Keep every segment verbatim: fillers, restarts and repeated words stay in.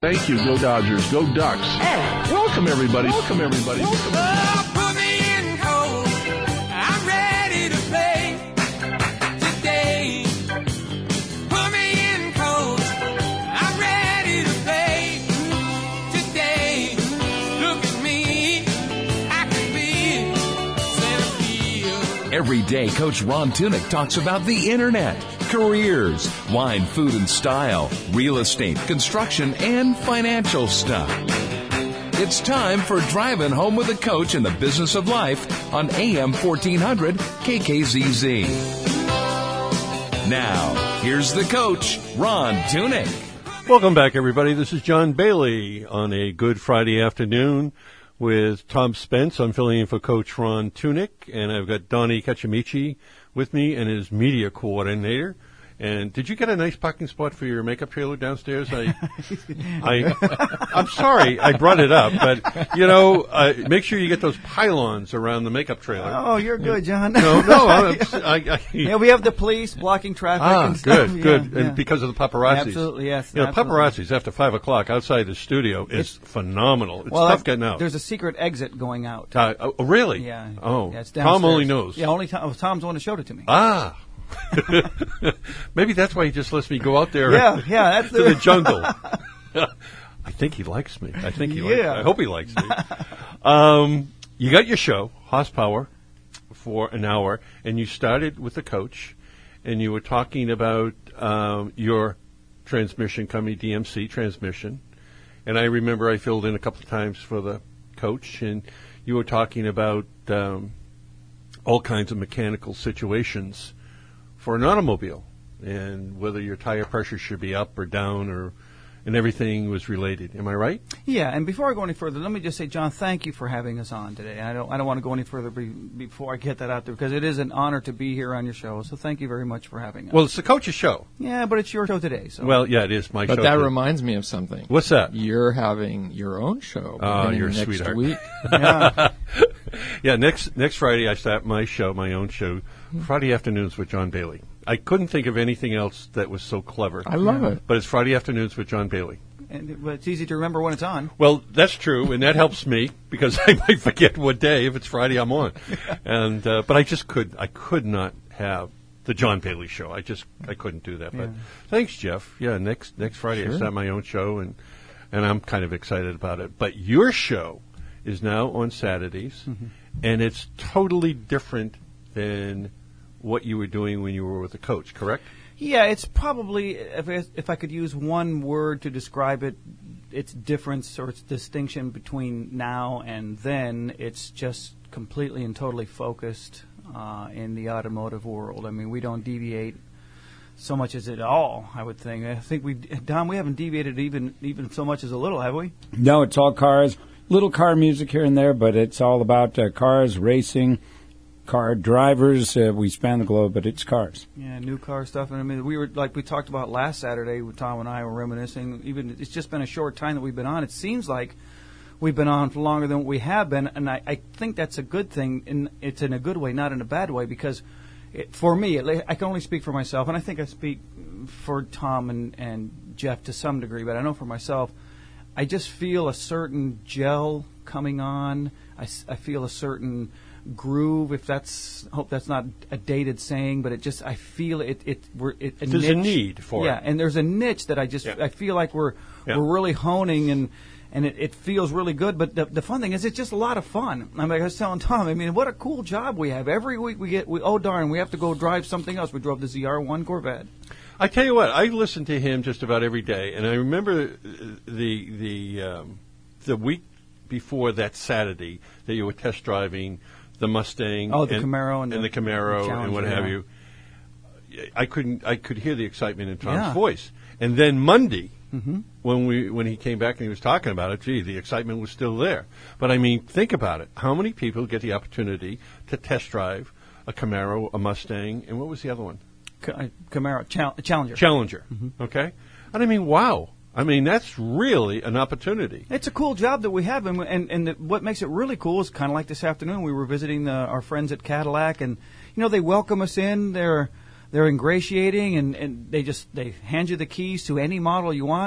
Thank you. Go Dodgers. Go Ducks. Hey. Welcome, everybody. Welcome, everybody. Welcome. Oh, put me in cold. I'm ready to play today. Put me in cold. I'm ready to play today. Look at me. I can be center field. Every day, Coach Ron Tunick talks about the internet, careers, wine, food, and style, real estate, construction, and financial stuff. It's time for Driving Home with a Coach in the Business of Life on A M fourteen hundred K K Z Z. Now, here's the coach, Ron Tunick. Welcome back, everybody. This is John Bailey on a good Friday afternoon with Tom Spence. I'm filling in for Coach Ron Tunick, and I've got Donnie Cacciamici with me and his media coordinator. And did you get a nice parking spot for your makeup trailer downstairs? I, I, I'm sorry I brought it up, but you know, uh, make sure you get those pylons around the makeup trailer. Oh, you're good, John. No, no, I, I, I, yeah, we have the police blocking traffic. ah, and stuff. good, good, Yeah, and yeah. because of the paparazzis. Absolutely, yes. You know, absolutely. paparazzis after five o'clock outside the studio is phenomenal. It's Well, tough I- getting out. There's a secret exit going out. Uh, oh, really? Yeah. Oh, yeah, it's Tom only downstairs. knows. Yeah, only Tom, Tom's the one that showed it to me. Ah. Maybe that's why he just lets me go out there Yeah, yeah, that's to the- the jungle. I think he likes me. I think he likes me. Yeah. I hope he likes me. Um, you got your show, Horsepower, for an hour, and you started with the coach, and you were talking about um, your transmission company, D M C Transmission. And I remember I filled in a couple of times for the coach, and you were talking about um, all kinds of mechanical situations for an automobile, and whether your tire pressure should be up or down, or and everything was related. Am I right? Yeah, and before I go any further, let me just say, John, thank you for having us on today. I don't, I don't want to go any further be, before I get that out there, because it is an honor to be here on your show. So thank you very much for having us. Well, it's the coach's show. Yeah, but it's your show today. So. Well, yeah, it is my But show. that too. reminds me of something. What's that? You're having your own show Oh, beginning you're a next sweetheart. week. yeah. Yeah, next next Friday I start my show, my own show, Friday afternoons with John Bailey. I couldn't think of anything else that was so clever. I love it. But it's Friday afternoons with John Bailey. And it- but it's easy to remember when it's on. Well, that's true, and that helps me because I might forget what day. If it's Friday, I'm on. And uh, but I just could I could not have the John Bailey show. I just I couldn't do that. But Yeah. thanks, Jeff. Yeah, next next Friday I Sure. start my own show, and and I'm kind of excited about it. But your show is now on Saturdays, Mm-hmm. and it's totally different than what you were doing when you were with a coach. Correct? Yeah, it's probably, if I, if I could use one word to describe it, its difference or its distinction between now and then, it's just completely and totally focused uh, in the automotive world. I mean, we don't deviate so much as at all, I would think. I think we, Don, we haven't deviated even even so much as a little, have we? No, it's all cars. Little car music here and there, but it's all about uh, cars, racing, car drivers. Uh, we span the globe, but it's cars. Yeah, new car stuff. And I mean, we were like we talked about last Saturday. Tom and I were reminiscing. Even it's just been a short time that we've been on. It seems like we've been on for longer than we have been, and I, I think that's a good thing. And it's in a good way, not in a bad way, because it, for me, it, I can only speak for myself, and I think I speak for Tom and, and Jeff to some degree. But I know for myself, I just feel a certain gel coming on. I, s- I feel a certain groove, if that's, hope that's not a dated saying, but it just, I feel it, it, we're, it a There's a niche. need for yeah, it. and there's a niche that I just, Yeah. I feel like we're, Yeah. we're really honing, and, and it, it feels really good, but the, the fun thing is it's just a lot of fun. I mean, I was telling Tom, I mean, what a cool job we have. Every week we get, we, oh darn, we have to go drive something else. We drove the Z R one Corvette. I tell you what, I listen to him just about every day, and I remember the the um, the week before that Saturday that you were test driving the Mustang, Oh, the and, Camaro and and the- the Camaro the and what Challenger, have yeah. you. I couldn't, I could hear the excitement in Tom's Yeah. voice, and then Monday. Mm-hmm. When we when he came back and he was talking about it, gee, the excitement was still there. But I mean, think about it: how many people get the opportunity to test drive a Camaro, a Mustang, and what was the other one? Ca- Camaro, Chal- Challenger. Challenger. Mm-hmm. Okay, and I mean, wow. I mean, that's really an opportunity. It's a cool job that we have, and and, and the, what makes it really cool is kind of like this afternoon. We were visiting the, our friends at Cadillac, and you know they welcome us in. They're they're ingratiating, and, and they just they hand you the keys to any model you want.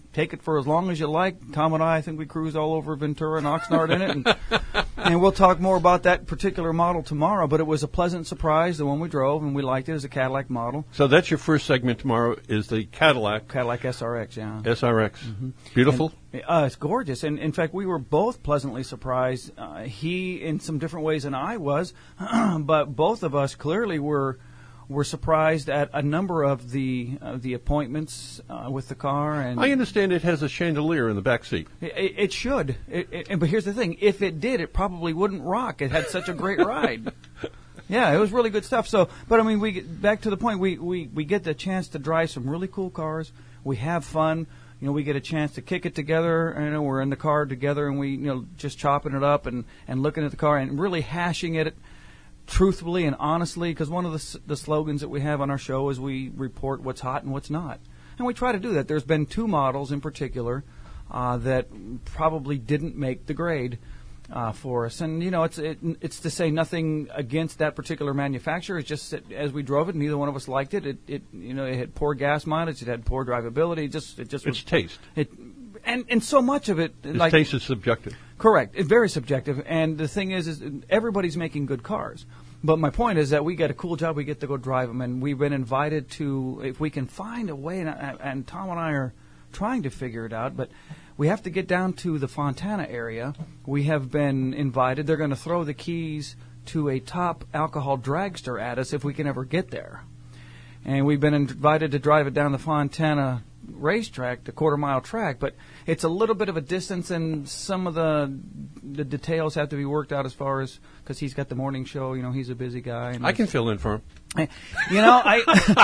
take it for as long as you like. Tom and I, I think we cruised all over Ventura and Oxnard in it, and, and we'll talk more about that particular model tomorrow. But it was a pleasant surprise, the one we drove, and we liked it as a Cadillac model. So that's your first segment tomorrow is the Cadillac Cadillac S R X, yeah. S R X. Beautiful. And, uh, it's gorgeous. And, in fact, we were both pleasantly surprised. Uh, he in some different ways than I was, but both of us clearly were were surprised at a number of the uh, the appointments uh, with the car. And I understand it has a chandelier in the back seat. It, it should. It, it, but here's the thing. If it did, it probably wouldn't rock. It had such a great ride. Yeah, it was really good stuff. So, but I mean, we get back to the point. We, we, we get the chance to drive some really cool cars. We have fun. You know, we get a chance to kick it together. You know, we're in the car together, and we, you know, just chopping it up and, and looking at the car and really hashing it truthfully and honestly. Because one of the the slogans that we have on our show is we report what's hot and what's not, and we try to do that. There's been two models in particular uh, that probably didn't make the grade. Uh, for us, and you know, it's it, it's to say nothing against that particular manufacturer. It's just that as we drove it, neither one of us liked it. It, it you know, it had poor gas mileage, it had poor drivability. It just, it just It's was, taste. It, and and so much of it, Its like taste is subjective. correct, it's very subjective. And the thing is, is everybody's making good cars. But my point is that we get a cool job. We get to go drive them, and we've been invited to, if we can find a way. And, and Tom and I are trying to figure it out, but. We have to get down to the Fontana area. We have been invited. They're going to throw the keys to a top alcohol dragster at us if we can ever get there. And we've been invited to drive it down the Fontana racetrack, the quarter-mile track. But it's a little bit of a distance, and some of the the details have to be worked out as far as, because he's got the morning show. You know, he's a busy guy. And I can fill in for him. You know, I...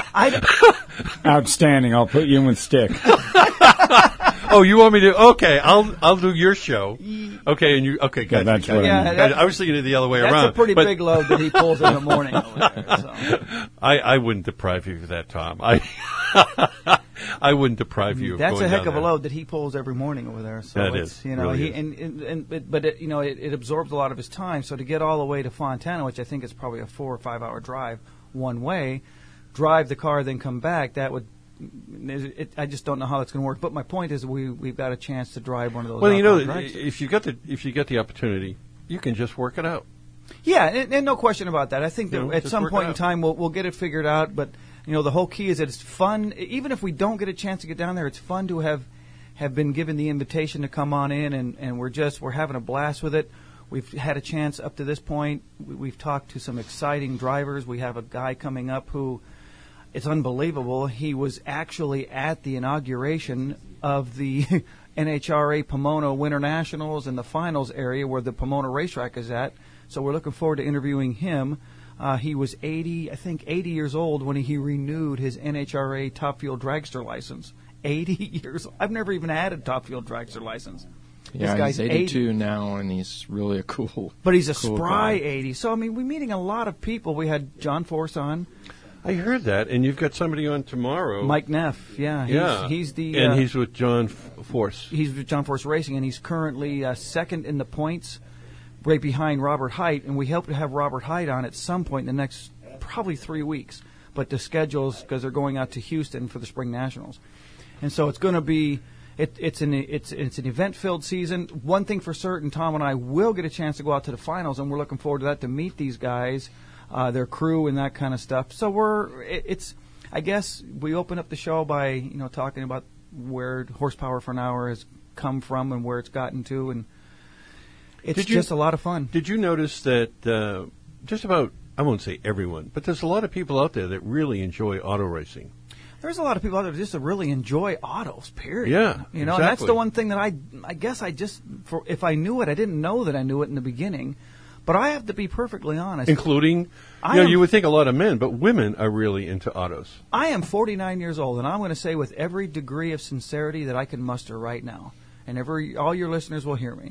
I Outstanding. I'll put you in with Stick. Oh, you want me to? Okay, I'll I'll do your show. Okay, and you okay? Yeah, Gotcha, that's gotcha. what I Yeah, mean. that- I was thinking it the other way that's around. a pretty but big load that he pulls in the morning over there. So. I, I wouldn't deprive you of that, Tom. I I wouldn't deprive you. of That's going a heck down of a there. load that he pulls every morning over there. So That it's, is. you know, Really he is. and, and, and but, but it, you know, it, it absorbs a lot of his time. So to get all the way to Fontana, which I think is probably a four or five hour drive one way, drive the car, then come back, that would. It, I just don't know how that's going to work. But my point is, we we've got a chance to drive one of those. Well, you know, alcohol dragsters. if you get the if you get the opportunity, you can just work it out. Yeah, and, and no question about that. I think that You know, at just some work it point in out. time we'll we'll get it figured out. But you know, the whole key is that it's fun. Even if we don't get a chance to get down there, it's fun to have have been given the invitation to come on in, and, and we're just we're having a blast with it. We've had a chance up to this point. We- We've talked to some exciting drivers. We have a guy coming up who. It's unbelievable. He was actually at the inauguration of the N H R A Pomona Winter Nationals and the finals area where the Pomona racetrack is at. So we're looking forward to interviewing him. Uh, he was eighty, I think eighty years old when he renewed his N H R A Top Fuel Dragster license. eighty years old. I've never even had a Top Fuel Dragster license. Yeah, This guy's he's eighty. eighty-two now, and he's really a cool. But he's a cool spry guy. eighty. So, I mean, we're meeting a lot of people. We had John Force on. I heard that, and you've got somebody on tomorrow. Mike Neff, yeah. He's, yeah, He's the... and uh, he's with John F- Force. He's with John Force Racing, and he's currently uh, second in the points, right behind Robert Height. And we hope to have Robert Height on at some point in the next probably three weeks. But the schedules, because they're going out to Houston for the Spring Nationals, and so it's going to be it, it's an it's it's an event-filled season. One thing for certain, Tom and I will get a chance to go out to the finals, and we're looking forward to that to meet these guys, uh, their crew, and that kind of stuff. So we're it, it's. I guess we open up the show by you know talking about where horsepower for an hour has come from and where it's gotten to, and it's Did you- just a lot of fun. Did you notice that uh, just about, I won't say everyone, but there's a lot of people out there that really enjoy auto racing. There's a lot of people out there that just really enjoy autos. Period. Yeah, you know, and that's exactly. the one thing that I, I guess I just, for if I knew it, I didn't know that I knew it in the beginning, but I have to be perfectly honest. Including, I you know, am- you would think a lot of men, but women are really into autos. I am forty-nine years old, and I'm going to say with every degree of sincerity that I can muster right now, and every all your listeners will hear me.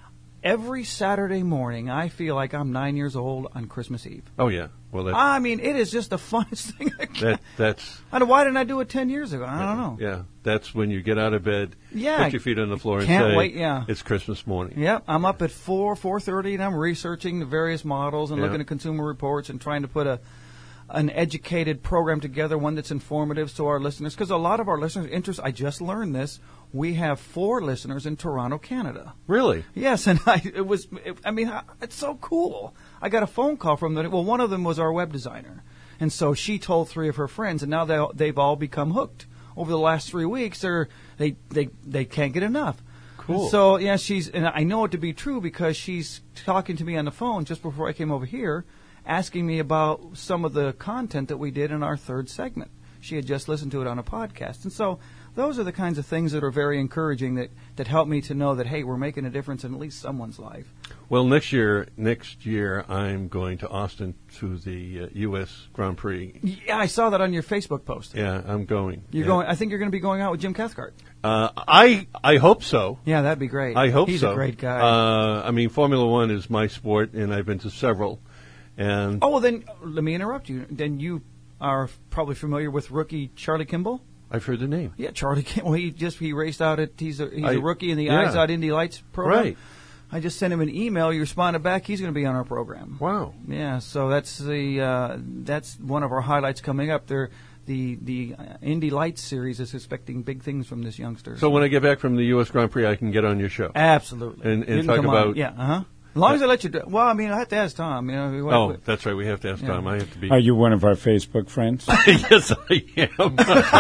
Every Saturday morning, I feel like I'm nine years old on Christmas Eve. Oh yeah, well that's I mean, it is just the funnest thing. I can. that that's I don't, why didn't I do it ten years ago? I don't know. yeah, that's when you get out of bed, Yeah, put your feet on the floor, and can't say, wait, yeah. it's Christmas morning. Yep, I'm up at four, four thirty, and I'm researching the various models and Yeah. looking at Consumer Reports and trying to put a an educated program together, one that's informative to our listeners, because a lot of our listeners' interest, I just learned this, we have four listeners in Toronto, Canada. Really? Yes, and I, it was, it, I mean, it's so cool. I got a phone call from them. Well, one of them was our web designer. And so she told three of her friends, and now they, they've all become hooked. Over the last three weeks, they're, they, they, they can't get enough. Cool. So, yeah, she's, and I know it to be true because she's talking to me on the phone just before I came over here, asking me about some of the content that we did in our third segment. She had just listened to it on a podcast. And so those are the kinds of things that are very encouraging that, that help me to know that, hey, we're making a difference in at least someone's life. Well, next year, next year, I'm going to Austin to the uh, U S Grand Prix. Yeah, I saw that on your Facebook post. Yeah, I'm going. You're yeah. going. I think you're going to be going out with Jim Cathcart. Uh, I I hope so. Yeah, that'd be great. I hope He's so. a great guy. Uh, I mean, Formula One is my sport, and I've been to several. And oh, well, then let me interrupt you. Then you are probably familiar with rookie Charlie Kimball. I've heard the name. Yeah, Charlie Kimball. He just he raced out at he's a he's I, a rookie in the yeah. Eyes Out Indy Lights program. Right. I just sent him an email. You responded back. He's going to be on our program. Wow. Yeah. So that's the uh, that's one of our highlights coming up. There, the the uh, Indy Lights series is expecting big things from this youngster. So when I get back from the U S Grand Prix, I can get on your show. Absolutely. And, and You can talk come on. about yeah. Uh huh. As long as I let you do. Well, I mean, I have to ask Tom. You know. What, Oh, what, that's right. We have to ask Yeah. Tom. I have to be. Are you one of our Facebook friends? Yes, I am.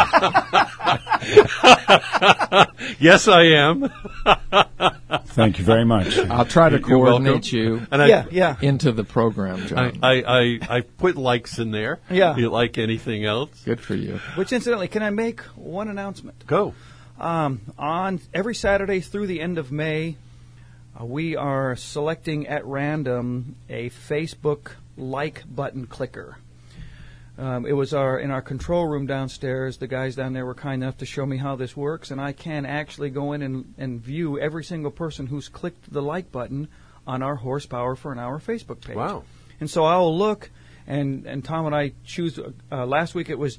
Yes, I am. Thank you very much. I'll try to You're welcome. coordinate you And I, yeah. Yeah. into the program, I, John. I, I, I put likes in there. Yeah. You like anything else? Good for you. Which, incidentally, can I make one announcement? Go. Um, on every Saturday through the end of May, uh, we are selecting at random a Facebook like button clicker. Um, it was our in our control room downstairs. The guys down there were kind enough to show me how this works, and I can actually go in and, and view every single person who's clicked the like button on our Horsepower for an Hour Facebook page. Wow. And so I'll look, and, and Tom and I choose. Uh, last week it was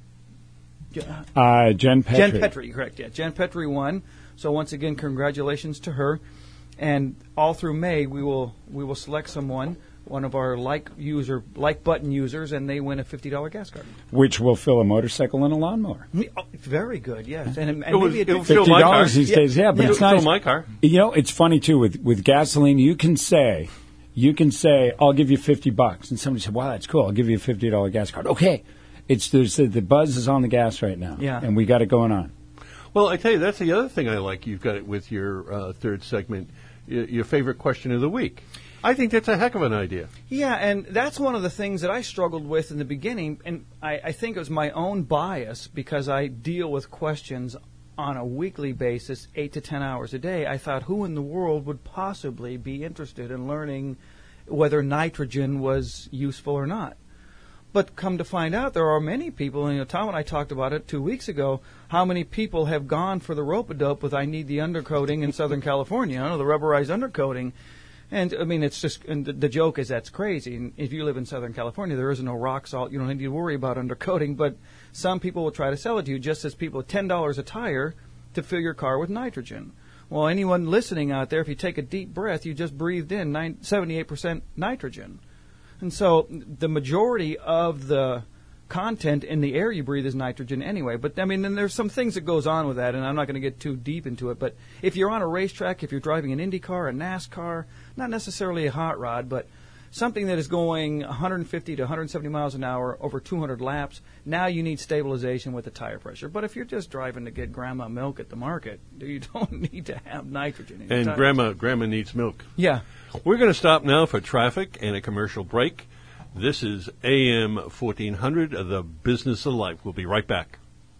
Uh, Jen Petrie. Jen Petrie, correct, yeah. Jen Petrie won. So once again, congratulations to her. And all through May, we will we will select someone, one of our like user like button users, and they win a fifty dollar gas card. Which will fill a motorcycle and a lawnmower. Oh, very good, yes. And, and It was- maybe it a was big- Fill Fifty my car. dollars these Yeah. days, yeah, but Yeah. it's Fill nice. my car. You know, it's funny too with with gasoline. You can say, you can say, I'll give you fifty bucks, and somebody said, "Wow, that's cool. I'll give you a fifty dollar gas card." Okay, it's there's the buzz is on the gas right now, Yeah. and we got it going on. Well, I tell you, that's the other thing I like. You've got it with your uh, third segment, y- your favorite question of the week. I think that's a heck of an idea. Yeah, and that's one of the things that I struggled with in the beginning, and I, I think it was my own bias because I deal with questions on a weekly basis, eight to ten hours a day. I thought, who in the world would possibly be interested in learning whether nitrogen was useful or not? But come to find out, there are many people, and you know, Tom and I talked about it two weeks ago, how many people have gone for the rope-a-dope with I need the undercoating in Southern California, you know, the rubberized undercoating. And, I mean, it's just, and the, the joke is that's crazy. And if you live in Southern California, there is no rock salt. You don't need to worry about undercoating. But some people will try to sell it to you just as people, ten dollars a tire to fill your car with nitrogen. Well, anyone listening out there, if you take a deep breath, you just breathed in nine, seventy-eight percent nitrogen. And so the majority of the content in the air you breathe is nitrogen anyway. But, I mean, then there's some things that goes on with that, and I'm not going to get too deep into it. But if you're on a racetrack, if you're driving an Indy car, a NASCAR, not necessarily a hot rod, but something that is going one hundred fifty to one hundred seventy miles an hour over two hundred laps, now you need stabilization with the tire pressure. But if you're just driving to get grandma milk at the market, you don't need to have nitrogen in your And tires. grandma, grandma needs milk. Yeah. We're going to stop now for traffic and a commercial break. This is A M fourteen hundred, The Business of Life. We'll be right back.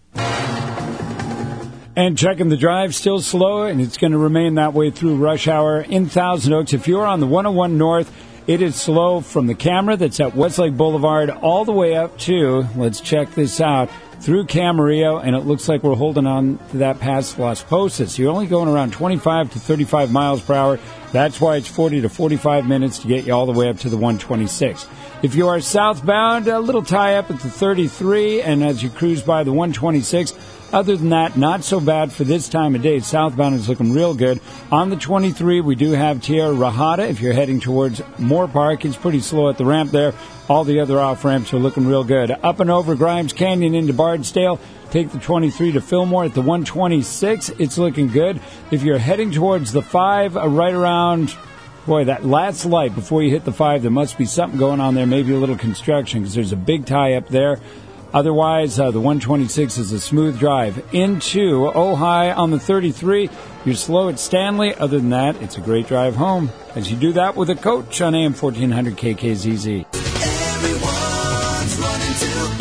And checking the drive, still slow, and it's going to remain that way through rush hour in Thousand Oaks. If you're on the one oh one North, it is slow from the camera that's at Westlake Boulevard all the way up to, let's check this out, through Camarillo, and it looks like we're holding on to that past Las Posas. You're only going around twenty-five to thirty-five miles per hour. That's why it's forty to forty-five minutes to get you all the way up to the one twenty-six. If you are southbound, a little tie-up at the thirty-three, and as you cruise by the one twenty-six, Other than that, not so bad for this time of day. Southbound is looking real good. On the twenty-three, we do have Tierra Rajada. If you're heading towards Moore Park, it's pretty slow at the ramp there. All the other off-ramps are looking real good. Up and over Grimes Canyon into Bardsdale. Take the twenty-three to Fillmore at the one twenty-six. It's looking good. If you're heading towards the five, uh, right around, boy, that last light before you hit the five, there must be something going on there, maybe a little construction, because there's a big tie up there. Otherwise, uh, the one twenty-six is a smooth drive. Into Ojai on the thirty-three. You're slow at Stanley. Other than that, it's a great drive home. As you do that with a coach on A M fourteen hundred K K Z Z. Everyone's running to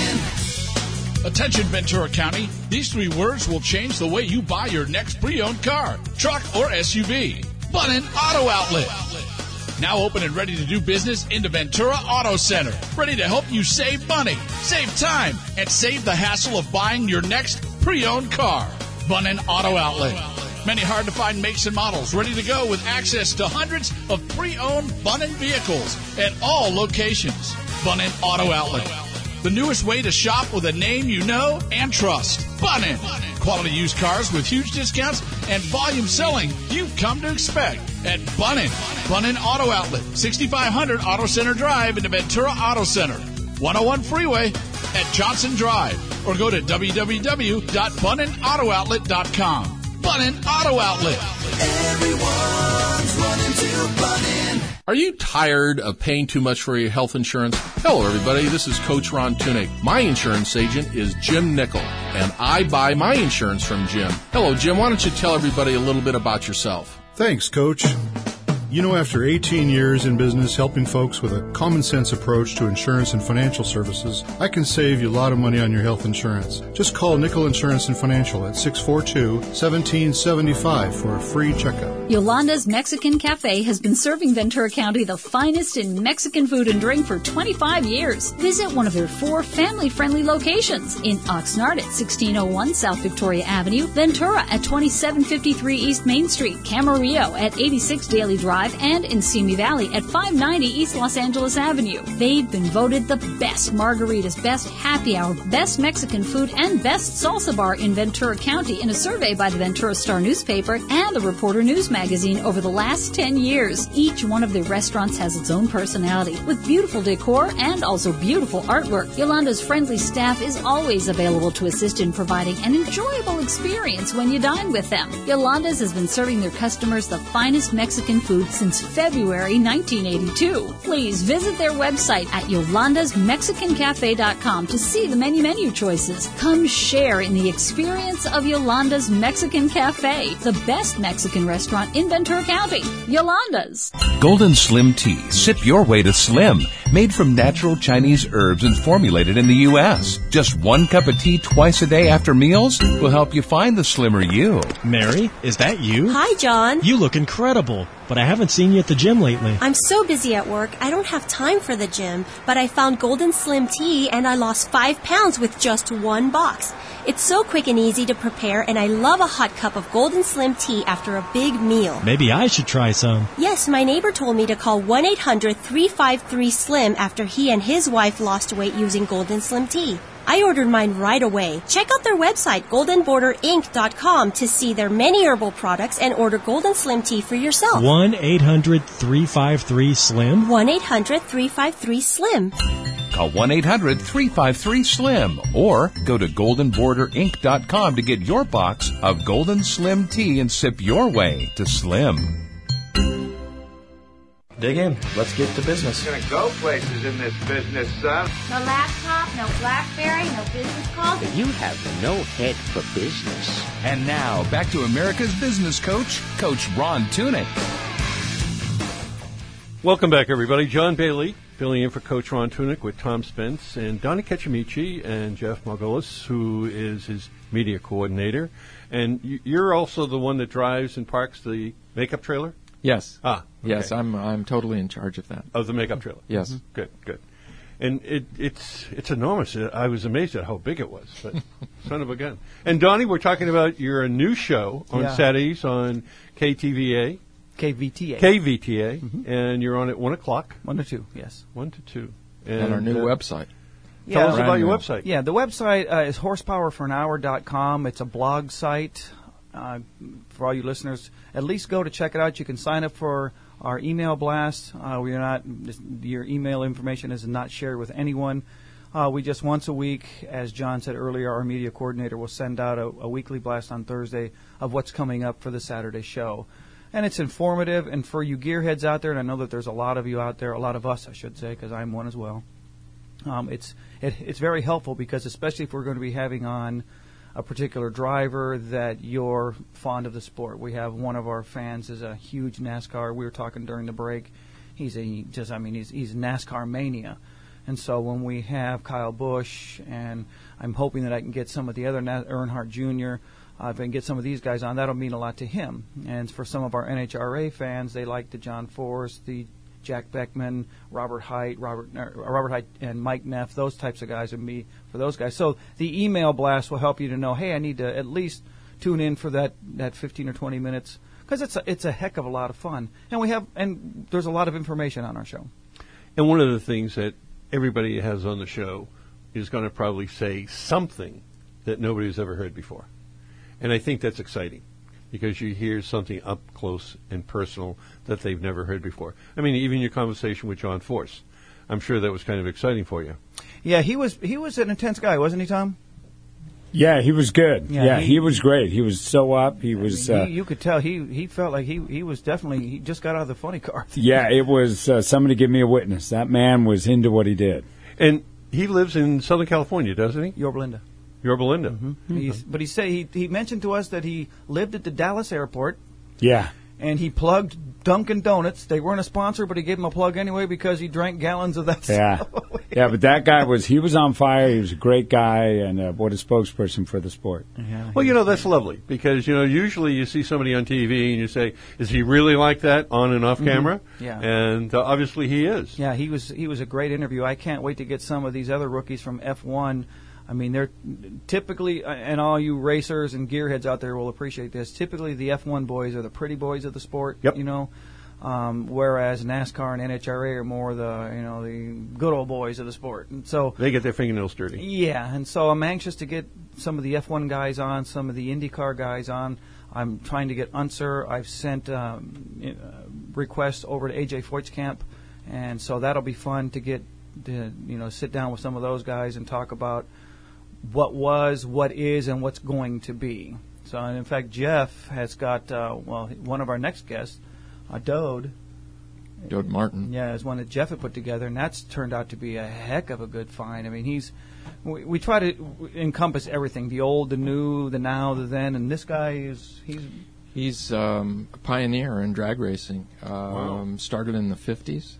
Bunnin'. Attention Ventura County, these three words will change the way you buy your next pre-owned car, truck, or S U V. Bunnin Auto Outlet. Now open and ready to do business in the Ventura Auto Center. Ready to help you save money, save time, and save the hassle of buying your next pre-owned car. Bunnin Auto Outlet. Many hard-to-find makes and models ready to go with access to hundreds of pre-owned Bunnin vehicles at all locations. Bunnin Auto Outlet. The newest way to shop with a name you know and trust. Bunnin. Quality used cars with huge discounts and volume selling you've come to expect at Bunnin. Bunnin Auto Outlet, sixty-five hundred Auto Center Drive in the Ventura Auto Center. one oh one Freeway at Johnson Drive. Or go to w w w dot bunnin auto outlet dot com. Bunnin Auto Outlet. Everyone's running to Bunnin'. Are you tired of paying too much for your health insurance? Hello, everybody. This is Coach Ron Tunick. My insurance agent is Jim Nickel, and I buy my insurance from Jim. Hello, Jim. Why don't you tell everybody a little bit about yourself? Thanks, Coach. You know, after eighteen years in business helping folks with a common sense approach to insurance and financial services, I can save you a lot of money on your health insurance. Just call Nickel Insurance and Financial at six four two, one seven seven five for a free checkup. Yolanda's Mexican Cafe has been serving Ventura County the finest in Mexican food and drink for twenty-five years. Visit one of their four family-friendly locations in Oxnard at sixteen oh one South Victoria Avenue, Ventura at twenty-seven fifty-three East Main Street, Camarillo at eighty-six Daly Drive, and in Simi Valley at five ninety East Los Angeles Avenue. They've been voted the best margaritas, best happy hour, best Mexican food, and best salsa bar in Ventura County in a survey by the Ventura Star newspaper and the Reporter News magazine over the last ten years. Each one of their restaurants has its own personality, with beautiful decor and also beautiful artwork. Yolanda's friendly staff is always available to assist in providing an enjoyable experience when you dine with them. Yolanda's has been serving their customers the finest Mexican food since February nineteen eighty-two. Please visit their website at yolandas mexican cafe dot com to see the many menu choices. Come share in the experience of Yolanda's Mexican Cafe, the best Mexican restaurant in Ventura County. Yolanda's. Golden Slim Tea. Sip your way to slim. Made from natural Chinese herbs and formulated in the U S Just one cup of tea twice a day after meals will help you find the slimmer you. Mary, is that you? Hi, John. You look incredible, but I haven't seen you at the gym lately. I'm so busy at work, I don't have time for the gym, but I found Golden Slim Tea and I lost five pounds with just one box. It's so quick and easy to prepare, and I love a hot cup of Golden Slim Tea after a big meal. Maybe I should try some. Yes, my neighbor told me to call one eight hundred three five three SLIM after he and his wife lost weight using Golden Slim Tea. I ordered mine right away. Check out their website, golden border inc dot com, to see their many herbal products and order Golden Slim Tea for yourself. one eight hundred three five three SLIM? one eight hundred three five three SLIM. Call one eight hundred three five three SLIM or go to golden border inc dot com to get your box of Golden Slim Tea and sip your way to slim. Dig in. Let's get to business. Gonna go places in this business, son. No laptop, no BlackBerry, no business calls. You have no head for business. And now, back to America's Business Coach, Coach Ron Tunick. Welcome back, everybody. John Bailey, filling in for Coach Ron Tunick with Tom Spence and Donnie Ketchamichi and Jeff Margolis, who is his media coordinator. And you're also the one that drives and parks the makeup trailer? Yes. Ah, okay. Yes, I'm I'm totally in charge of that. Of the makeup trailer? Yes. Mm-hmm. Good, good. And it, it's it's enormous. I was amazed at how big it was, but son of a gun. And Donnie, we're talking about your new show on yeah. Saturdays on K T V A. K V T A. K V T A, mm-hmm. and you're on at one o'clock. One to two, yes. One to two. And, and our new uh, website. Tell us Brand about your new. website. Yeah, the website uh, is horsepower for an hour dot com. It's a blog site uh, for all you listeners. At least go to check it out. You can sign up for our email blast. Uh, we are not your email information is not shared with anyone. Uh, we just once a week, as John said earlier, our media coordinator will send out a, a weekly blast on Thursday of what's coming up for the Saturday show. And it's informative, and for you gearheads out there, and I know that there's a lot of you out there, a lot of us, I should say, because I'm one as well. Um, it's it, it's very helpful because especially if we're going to be having on a particular driver that you're fond of the sport. We have one of our fans is a huge NASCAR. We were talking during the break. He's a just I mean he's he's NASCAR mania. And so when we have Kyle Busch, and I'm hoping that I can get some of the other Na- Earnhardt Junior, uh, if I can get some of these guys on, that'll mean a lot to him. And for some of our N H R A fans, they like the John Force, the Jack Beckman, Robert Height, Robert uh, Robert Height, and Mike Neff, those types of guys, and me for those guys. So the email blast will help you to know, hey, I need to at least tune in for that, that fifteen or twenty minutes because it's a, it's a heck of a lot of fun, and we have and there's a lot of information on our show. And one of the things that everybody has on the show is going to probably say something that nobody's ever heard before. And I think that's exciting because you hear something up close and personal that they've never heard before. I mean, even your conversation with John Force, I'm sure that was kind of exciting for you. Yeah, he was he was an intense guy, wasn't he, Tom? Yeah, he was good. Yeah, Yeah, he- he, was great. He was so up. He was. Uh, he, you could tell he, he felt like he, he was definitely he just got out of the funny car. yeah, it was uh, somebody give me a witness. That man was into what he did. And he lives in Southern California, doesn't he? Yorba Linda. Yorba Linda. Mm-hmm. He's, but he said he he mentioned to us that he lived at the Dallas airport. Yeah. And he plugged Dunkin' Donuts. They weren't a sponsor, but he gave him a plug anyway because he drank gallons of that Yeah. stuff. Yeah, but that guy was, he was on fire. He was a great guy and uh, what a spokesperson for the sport. Yeah, Well, you know, that's lovely because, you know, usually you see somebody on T V and you say, is he really like that on and off Mhm. camera? Yeah. And uh, obviously he is. Yeah, he was he was a great interview. I can't wait to get some of these other rookies from F one. I mean, they're typically, uh, and all you racers and gearheads out there will appreciate this. Typically, the F one boys are the pretty boys of the sport. Yep. You know, um, whereas NASCAR and N H R A are more the you know the good old boys of the sport. And so They get their fingernails dirty. yeah, and so I'm anxious to get some of the F one guys on, some of the IndyCar guys on. I'm trying to get Unser. I've sent um, uh, requests over to A J Foytskamp, and so that'll be fun to get to you know sit down with some of those guys and talk about what was, what is, and what's going to be. So, and in fact, Jeff has got uh, well one of our next guests, uh, Dode. Dode Martin. Yeah, is one that Jeff had put together, and that's turned out to be a heck of a good find. I mean, he's we, we try to encompass everything: the old, the new, the now, the then. And this guy is he's He's um, a pioneer in drag racing. Um, Wow. Started in the fifties,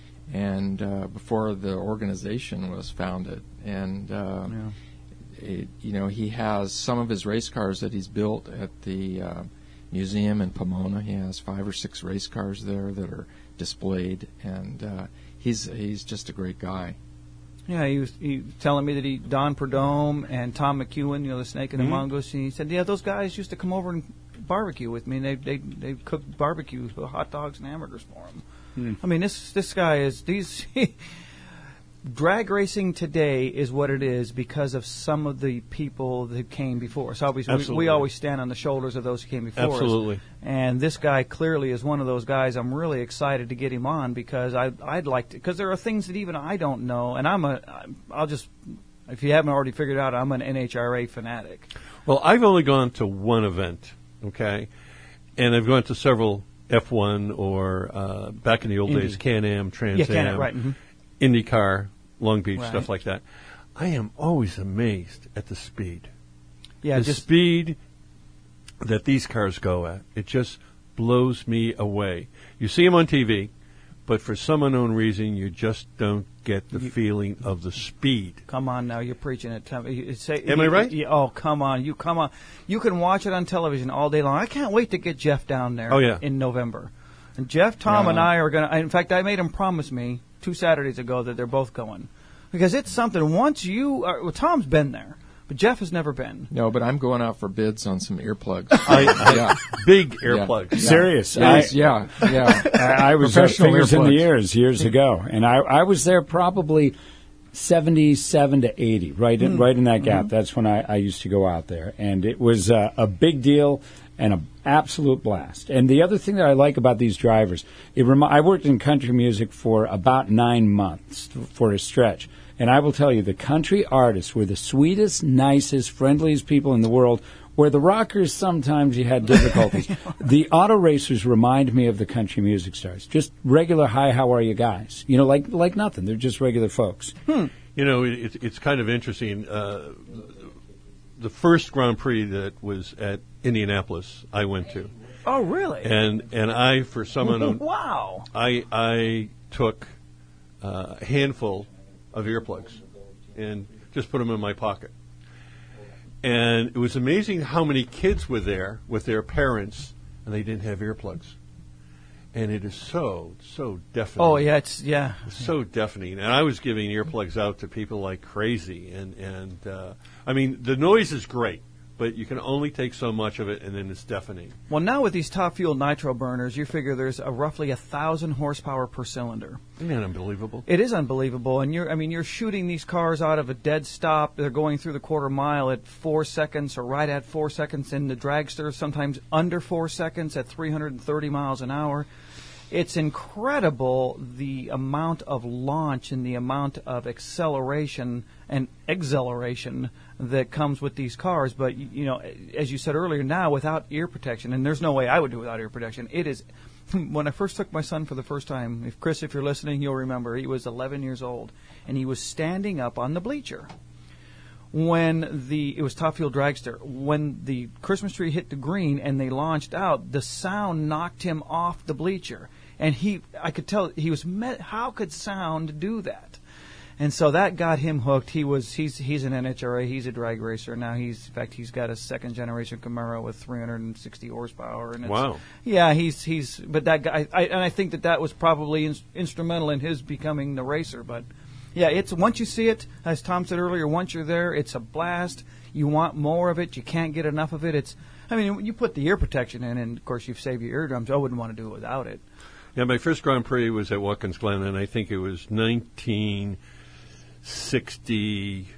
and uh, before the organization was founded. And uh, Yeah. it, you know, he has some of his race cars that he's built at the uh, museum in Pomona. He has five or six race cars there that are displayed, and uh, he's he's just a great guy. yeah he was he was telling me that he Don Perdome and Tom McEwen, you know, the Snake and the Mhm. Mongoose. And he said, yeah, those guys used to come over and barbecue with me. And they they they cooked barbecue, hot dogs and hamburgers for him. Hmm. I mean, this this guy is these. Drag racing today is what it is because of some of the people that came before us. Obviously, we, Absolutely. we always stand on the shoulders of those who came before us. Absolutely. And this guy clearly is one of those guys. I'm really excited to get him on because I, I'd like to, because there are things that even I don't know. And I'm a, I'll just, if you haven't already figured out, I'm an N H R A fanatic. Well, I've only gone to one event, okay? And I've gone to several F one or, uh, back in the old Indy. days, Can-Am, Trans Yeah, Am, Can-Am, right, mhm. IndyCar, Long Beach, Right. stuff like that. I am always amazed at the speed. Yeah, the just- speed that these cars go at. It just blows me away. You see them on T V, but for some unknown reason, you just don't get the You- feeling of the speed. Come on now, you're preaching it. Tell me- you say- Am I you- right? you- oh, come on, you come on. You can watch it on television all day long. I can't wait to get Jeff down there. Oh, yeah. In November, and Jeff, Tom, Yeah. and I are gonna. In fact, I made him promise me two Saturdays ago that they're both going because it's something. Once you, are, well, Tom's been there, but Jeff has never been. No, but I'm going out for bids on some earplugs. I- I- yeah. big Yeah. earplugs. Yeah. Serious. Yes, I- yeah, yeah. I, I was uh, Professional fingers in the earplugs. ears years ago, and I, I was there probably seventy-seven to eighty, right in, Mm. right in that gap. Mhm. That's when I, I used to go out there. And it was uh, a big deal and an absolute blast. And the other thing that I like about these drivers, it remi- I worked in country music for about nine months for a stretch. And I will tell you, the country artists were the sweetest, nicest, friendliest people in the world, where the rockers, sometimes you had difficulties. The auto racers remind me of the country music stars. Just regular, hi, how are you guys? You know, like like nothing. They're just regular folks. Hmm. You know, it, it's kind of interesting. Uh, the first Grand Prix that was at Indianapolis, I went to. Oh, really? And and I, for some unknown, Wow. I I took uh, a handful of earplugs and just put them in my pocket. And it was amazing how many kids were there with their parents, and they didn't have earplugs. And it is so, so deafening. Oh, yeah, it's, yeah. It's so deafening. And I was giving earplugs out to people like crazy. And, and uh, I mean, the noise is great, but you can only take so much of it, and then it's deafening. Well, now with these top fuel nitro burners, you figure there's a roughly a thousand horsepower per cylinder. Isn't that unbelievable? It is unbelievable, and you're—I mean, you're shooting these cars out of a dead stop. They're going through the quarter mile at four seconds, or right at four seconds. In the dragster, sometimes under four seconds at three hundred thirty miles an hour. It's incredible the amount of launch and the amount of acceleration and exhilaration that comes with these cars. But, you know, as you said earlier, now without ear protection, and there's no way I would do it without ear protection, it is, when I first took my son for the first time, if Chris, if you're listening, you'll remember, he was eleven years old, and he was standing up on the bleacher. When the, it was Top Fuel Dragster, when the Christmas tree hit the green and they launched out, the sound knocked him off the bleacher. And he, I could tell he was, met, how could sound do that? And so that got him hooked. He was, he's, he's an N H R A, he's a drag racer. Now he's, in fact, he's got a second generation Camaro with three hundred sixty horsepower. And it's, Wow. Yeah, he's, he's, but that guy, I, and I think that that was probably in, instrumental in his becoming the racer. But yeah, it's, once you see it, as Tom said earlier, once you're there, it's a blast. You want more of it. You can't get enough of it. It's, I mean, you put the ear protection in, and of course you've saved your eardrums. I wouldn't want to do it without it. Yeah, my first Grand Prix was at Watkins Glen, and I think it was nineteen sixty.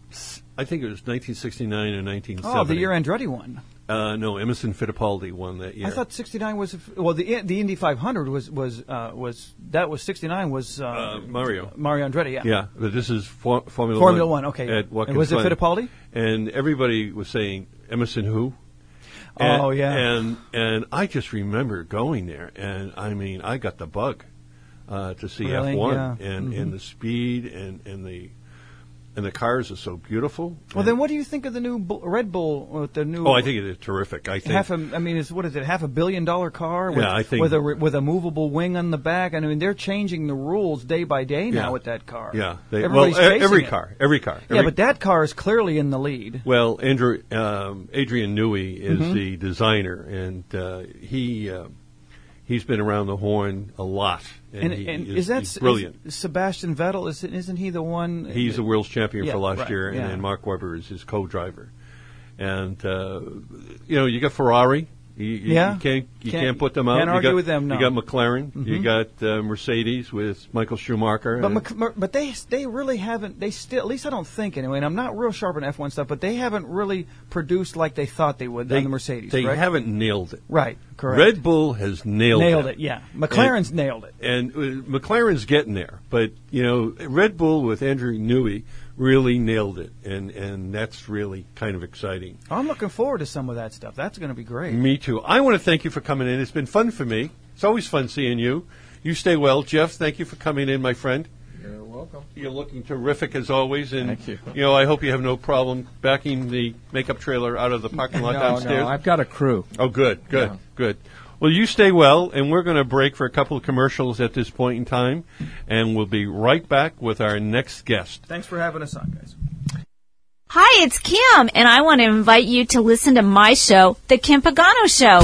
I think it was nineteen sixty-nine or nineteen seventy. Oh, the year Andretti won. Uh, no, Emerson Fittipaldi won that year. I thought sixty-nine was, well, the the Indy five hundred was was uh, was that was sixty-nine was uh, Uh, Mario. Mario Andretti. Yeah. Yeah, but this is for, Formula, Formula One. One, okay. At Watkins And was it Glen. Fittipaldi? And everybody was saying Emerson who? Oh, And- yeah. And and I just remember going there, and I mean, I got the bug uh, to see Really? F one, Yeah. and Mhm. and the speed, and and the and the cars are so beautiful. Well, then what do you think of the new Bull, Red Bull with the new? Oh, I think it is terrific. I think half a. I mean, is what is it? Half a billion dollar car with, Yeah, I think- with a with a movable wing on the back. I mean, they're changing the rules day by day now Yeah. with that car. Yeah, they, Everybody's well, e- chasing every it. car, every car. Yeah, every- but that car is clearly in the lead. Well, Andrew, um, Adrian Newey is Mhm. the designer, and uh, he uh, he's been around the horn a lot, and, And, he and is, is that he's brilliant. is Sebastian Vettel? Is isn't he the one? He's the world's champion Yeah, for last right, year, and, yeah. and Mark Webber is his co-driver. And uh, you know, you got Ferrari. You, you, Yeah. you can't you Can't- can't, put them out. can't you argue got, with them, no. You got McLaren. You Mhm. got uh, Mercedes with Michael Schumacher. But and- Mc, Mer- but they they really haven't. They still, at least I don't think anyway. And I'm not real sharp on F one stuff, but they haven't really produced like they thought they would they, on the Mercedes. They correct? haven't nailed it. Right. Correct. Red Bull has nailed, Nailed it. it, yeah. McLaren's And- nailed it. And uh, McLaren's getting there, but you know, Red Bull with Andrew Newey really nailed it, and and that's really kind of exciting. I'm looking forward to some of that stuff. That's going to be great. Me too. I want to thank you for coming in. It's been fun for me. It's always fun seeing you. You stay well, Jeff. Thank you for coming in, my friend. You're welcome. You're looking terrific as always, and Thank you. you know, I hope you have no problem backing the makeup trailer out of the parking lot No, downstairs. no, I've got a crew. Oh, good, good, Yeah. good. Well, you stay well, and we're going to break for a couple of commercials at this point in time, and we'll be right back with our next guest. Thanks for having us on, guys. Hi, it's Kim, and I want to invite you to listen to my show, The Kim Pagano Show.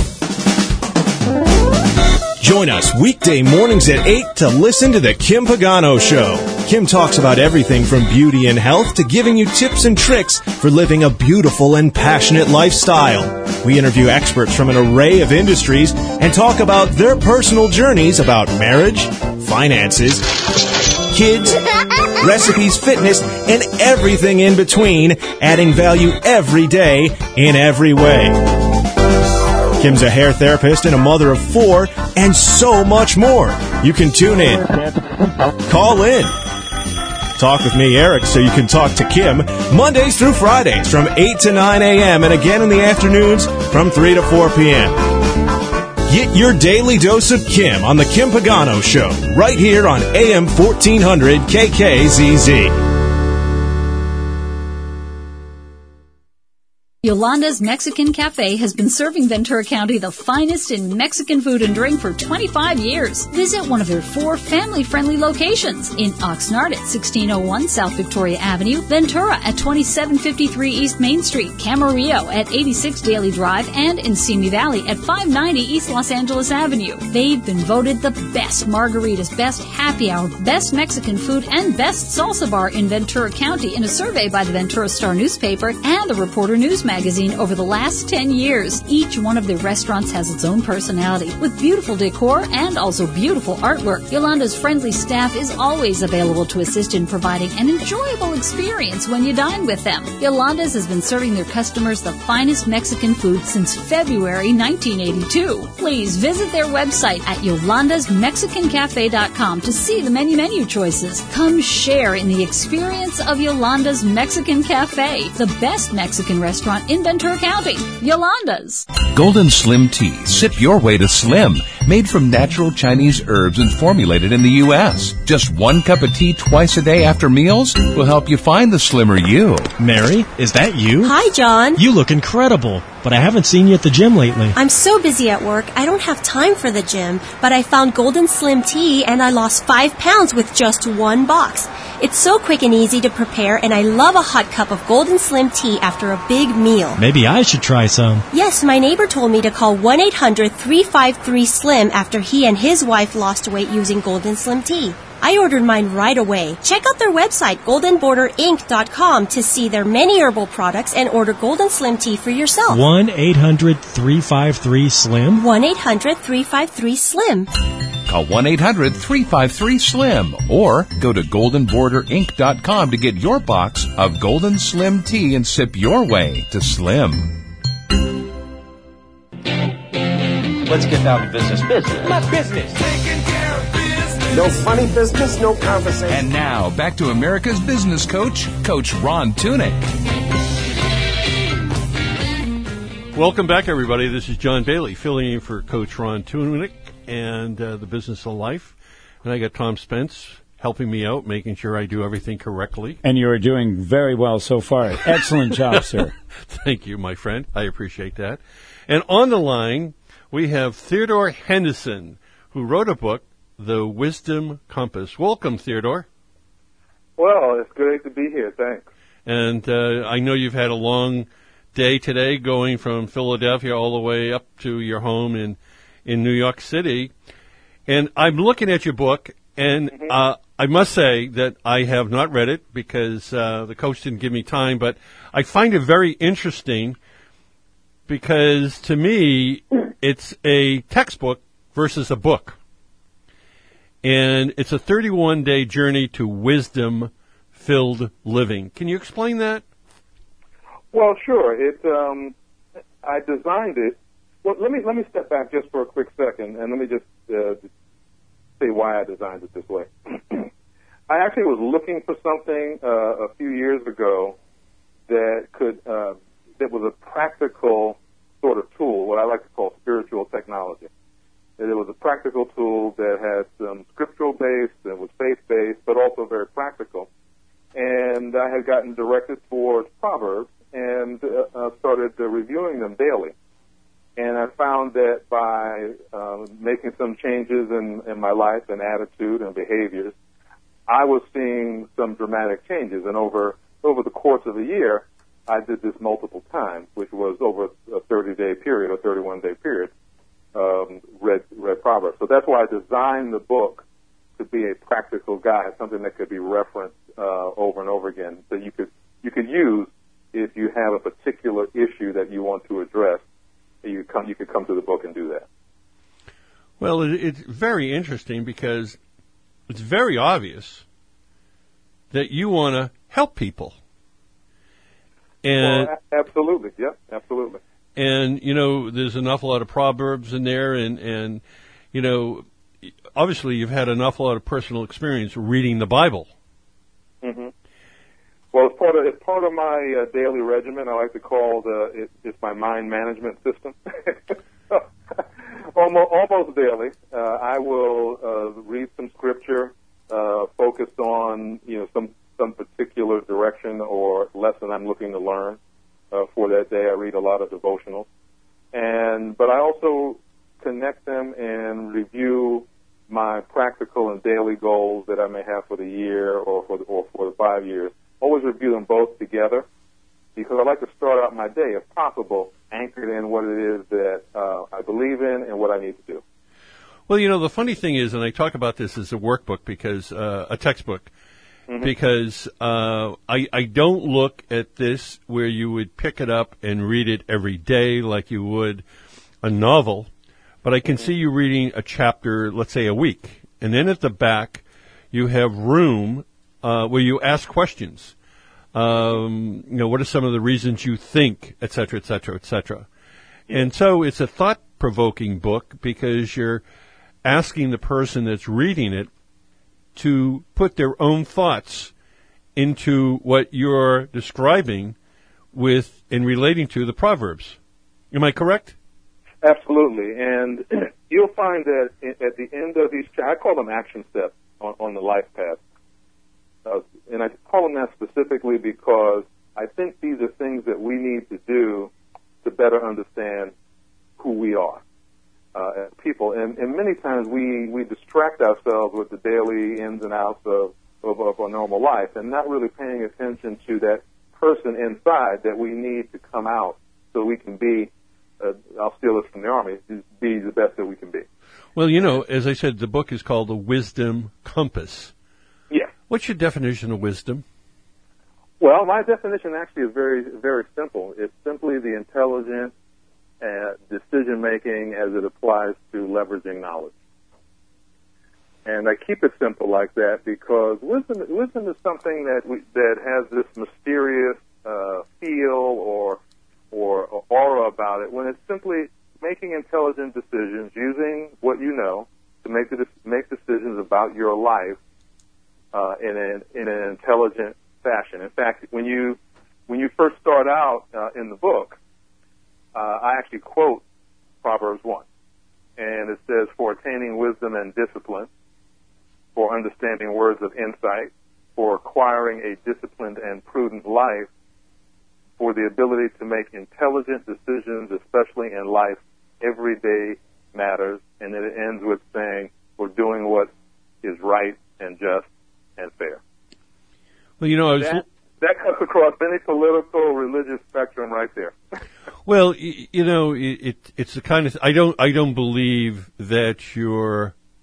Join us weekday mornings at eight to listen to The Kim Pagano Show. Kim talks about everything from beauty and health to giving you tips and tricks for living a beautiful and passionate lifestyle. We interview experts from an array of industries and talk about their personal journeys about marriage, finances, kids, recipes, fitness, and everything in between, adding value every day in every way. Kim's a hair therapist and a mother of four, and so much more. You can tune in, call in, talk with me, Eric, so you can talk to Kim Mondays through Fridays from eight to nine a.m. and again in the afternoons from three to four p.m. Get your daily dose of Kim on the Kim Pagano Show right here on A M fourteen hundred K K Z Z. Yolanda's Mexican Cafe has been serving Ventura County the finest in Mexican food and drink for twenty-five years. Visit one of their four family-friendly locations in Oxnard at sixteen oh one South Victoria Avenue, Ventura at twenty-seven fifty-three East Main Street, Camarillo at eighty-six Daly Drive, and in Simi Valley at five ninety East Los Angeles Avenue. They've been voted the best margaritas, best happy hour, best Mexican food, and best salsa bar in Ventura County in a survey by the Ventura Star newspaper and the Reporter News magazine over the last ten years. Each one of their restaurants has its own personality, with beautiful decor and also beautiful artwork. Yolanda's friendly staff is always available to assist in providing an enjoyable experience when you dine with them. Yolanda's has been serving their customers the finest Mexican food since February nineteen eighty-two. Please visit their website at yolandas mexican cafe dot com to see the many menu choices. Come share in the experience of Yolanda's Mexican Cafe, the best Mexican restaurant in Ventura County. Yolanda's. Golden Slim Tea. Sip your way to slim. Made from natural Chinese herbs and formulated in the U S Just one cup of tea twice a day after meals will help you find the slimmer you. Mary, is that you? Hi, John. You look incredible, but I haven't seen you at the gym lately. I'm so busy at work, I don't have time for the gym, but I found Golden Slim Tea and I lost five pounds with just one box. It's so quick and easy to prepare, and I love a hot cup of Golden Slim Tea after a big meal. Maybe I should try some. Yes, my neighbor told me to call one eight hundred three five three SLIM after he and his wife lost weight using Golden Slim Tea. I ordered mine right away. Check out their website, golden border inc dot com, to see their many herbal products and order Golden Slim Tea for yourself. one eight hundred three five three SLIM? one eight hundred three five three SLIM. Call one eight hundred three five three SLIM or go to golden border inc dot com to get your box of Golden Slim Tea and sip your way to slim. Let's get down to business. Business. My business. No funny business, no conversation. And now, back to America's business coach, Coach Ron Tunick. Welcome back, everybody. This is John Bailey, filling in for Coach Ron Tunick and uh, the Business of Life. And I got Tom Spence helping me out, making sure I do everything correctly. And you are doing very well so far. Excellent job, sir. Thank you, my friend. I appreciate that. And on the line, we have Theodore Henderson, who wrote a book, The Wisdom Compass. Welcome, Theodore. Well, it's great to be here. Thanks. And uh, I know you've had a long day today going from Philadelphia all the way up to your home in, in New York City. And I'm looking at your book, and mm-hmm. uh, I must say that I have not read it because uh, the coach didn't give me time, but I find it very interesting because, to me, it's a textbook versus a book. And it's a thirty-one day journey to wisdom-filled living. Can you explain that? Well, sure. It, um, I designed it. Well, let me let me step back just for a quick second, and let me just uh, say why I designed it this way. I actually was looking for something uh, a few years ago that could uh, that was a practical sort of tool, what I like to call spiritual technology. It was a practical tool that had some scriptural-based, and was faith-based, but also very practical. And I had gotten directed towards Proverbs and uh, started uh, reviewing them daily. And I found that by uh, making some changes in, in my life and attitude and behaviors, I was seeing some dramatic changes. And over over the course of a year, I did this multiple times, which was over a thirty-day period or thirty-one day period. Um, read read Proverbs. So that's why I designed the book to be a practical guide, something that could be referenced uh, over and over again, that you could you could use if you have a particular issue that you want to address. You come you could come to the book and do that. Well, it, it's very interesting because it's very obvious that you want to help people. And well, a- absolutely, yeah, absolutely. And, you know, there's an awful lot of proverbs in there, and, and, you know, obviously you've had an awful lot of personal experience reading the Bible. Mm-hmm. Well, it's part of it's part of my uh, daily regimen. I like to call the it, it's my mind management system. almost, almost daily, uh, I will uh, read some scripture, uh, focused on you know some some particular direction or lesson I'm looking to learn uh, for that day. I read a lot of devotionals, and but I also connect them and review my practical and daily goals that I may have for the year or for the, or for the five years. Always review them both together because I like to start out my day, if possible, anchored in what it is that uh, I believe in and what I need to do. Well, you know, the funny thing is, and I talk about this as a workbook because uh, a textbook, mm-hmm. because uh, I, I don't look at this where you would pick it up and read it every day like you would a novel, but I can mm-hmm. see you reading a chapter, let's say a week, and then at the back you have room Uh, where you ask questions. Um, you know, what are some of the reasons you think, et cetera, et cetera, et cetera. And so it's a thought-provoking book because you're asking the person that's reading it to put their own thoughts into what you're describing with and relating to the Proverbs. Am I correct? Absolutely. And you'll find that at the end of each, I call them action steps on, on the life path. Uh, and I call them that specifically because I think these are things that we need to do to better understand who we are uh, as people. And, and many times we, we distract ourselves with the daily ins and outs of, of, of our normal life and not really paying attention to that person inside that we need to come out so we can be, uh, I'll steal this from the Army, be the best that we can be. Well, you know, as I said, the book is called The Wisdom Compass. Yeah. What's your definition of wisdom? Well, my definition actually is very, very simple. It's simply the intelligent uh, decision-making as it applies to leveraging knowledge. And I keep it simple like that because wisdom, wisdom is something that we, that has this mysterious uh, feel or, or aura about it when it's simply making intelligent decisions, using what you know to make, the, make decisions about your life Uh, in an in an intelligent fashion. In fact, when you when you first start out uh, in the book, uh, I actually quote Proverbs one, and it says, "For attaining wisdom and discipline, for understanding words of insight, for acquiring a disciplined and prudent life, for the ability to make intelligent decisions, especially in life, everyday matters." And then it ends with saying, "For doing what is right and just and fair." Well, you know, I was that, that cuts across any political, religious spectrum right there. Well, y- you know, it, it it's the kind of th- I don't I don't believe that you're.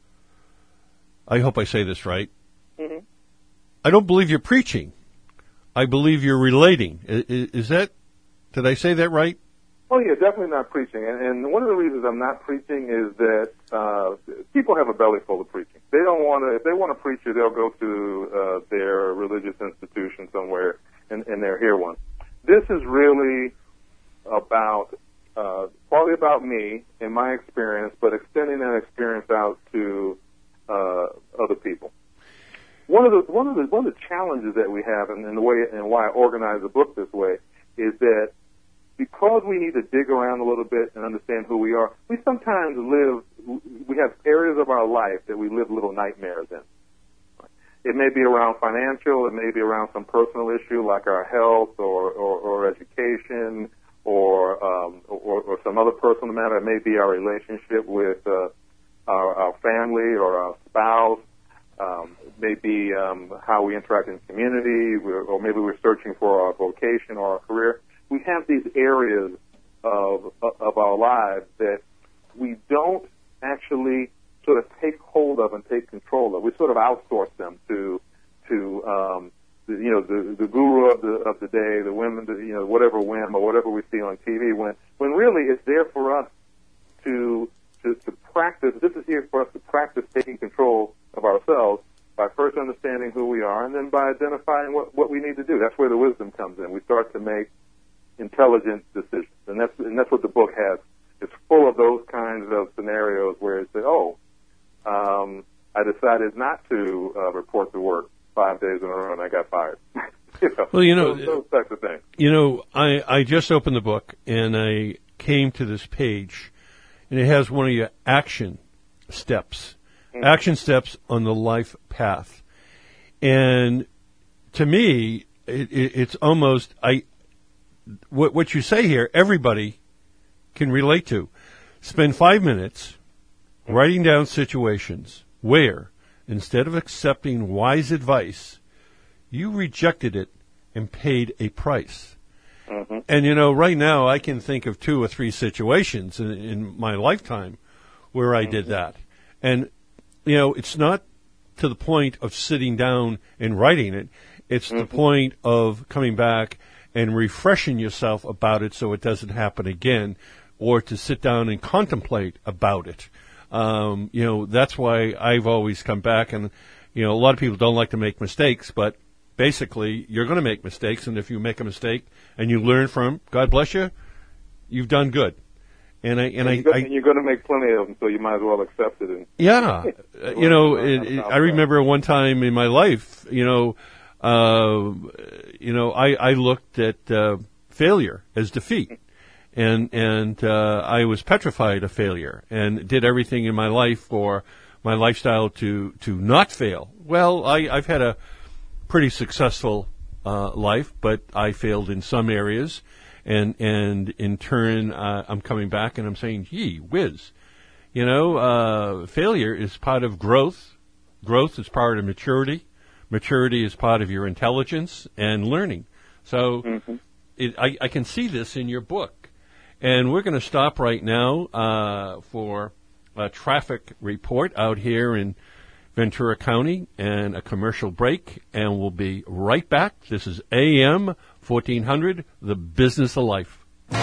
I hope I say this right. Mm-hmm. I don't believe you're preaching. I believe you're relating. Is, is that? Did I say that right? Oh yeah, definitely not preaching. And, and one of the reasons I'm not preaching is that uh, people have a belly full of preaching. They don't want to. If they want to preach, they'll go to uh, their religious institution somewhere and, and they'll hear one. This is really about uh, partly about me and my experience, but extending that experience out to uh, other people. One of the one of the one of the challenges that we have, and, and the way and why I organize the book this way, is that because we need to dig around a little bit and understand who we are, we sometimes live, we have areas of our life that we live little nightmares in. It may be around financial, it may be around some personal issue like our health or, or, or education or, um, or or some other personal matter. It may be our relationship with uh, our, our family or our spouse. Um, maybe um, how we interact in the community, or maybe we're searching for our vocation or our career. We have these areas of of our lives that we don't actually sort of take hold of and take control of. We sort of outsource them to to um, the, you know the the guru of the of the day, the women, the, you know whatever whim or whatever we see on T V. When when really it's there for us to to to practice. This is here for us to practice taking control of ourselves by first understanding who we are and then by identifying what, what we need to do. That's where the wisdom comes in. We start to make intelligent decisions. And that's, and that's what the book has. It's full of those kinds of scenarios where it says, oh, um, I decided not to uh, report to work five days in a row and I got fired. you know, well, you know, those, those types of things. You know, I, I just opened the book and I came to this page and it has one of your action steps. Action steps on the life path. And to me, it, it, it's almost, I, what, what you say here, everybody can relate to. Spend five minutes writing down situations where, instead of accepting wise advice, you rejected it and paid a price. Mm-hmm. And, you know, right now I can think of two or three situations in, in my lifetime where I mm-hmm. did that. And you know, it's not to the point of sitting down and writing it. It's mm-hmm. the point of coming back and refreshing yourself about it so it doesn't happen again, or to sit down and contemplate about it. Um, you know, that's why I've always come back. And, you know, a lot of people don't like to make mistakes, but basically you're going to make mistakes. And if you make a mistake and you learn from, God bless you, you've done good. And I and, and, I, you're, I, and you're going to make plenty of them, so you might as well accept it. And yeah, you know, it, it, I remember one time in my life, you know, uh, you know, I, I looked at uh, failure as defeat, and and uh, I was petrified of failure, and did everything in my life for my lifestyle to to not fail. Well, I, I've had a pretty successful uh, life, but I failed in some areas. And and in turn, uh, I'm coming back and I'm saying, gee whiz, you know, uh, failure is part of growth. Growth is part of maturity. Maturity is part of your intelligence and learning. So mm-hmm. it, I, I can see this in your book. And we're going to stop right now uh, for a traffic report out here in Ventura County and a commercial break, and we'll be right back. This is A M fourteen hundred, The Business of Life.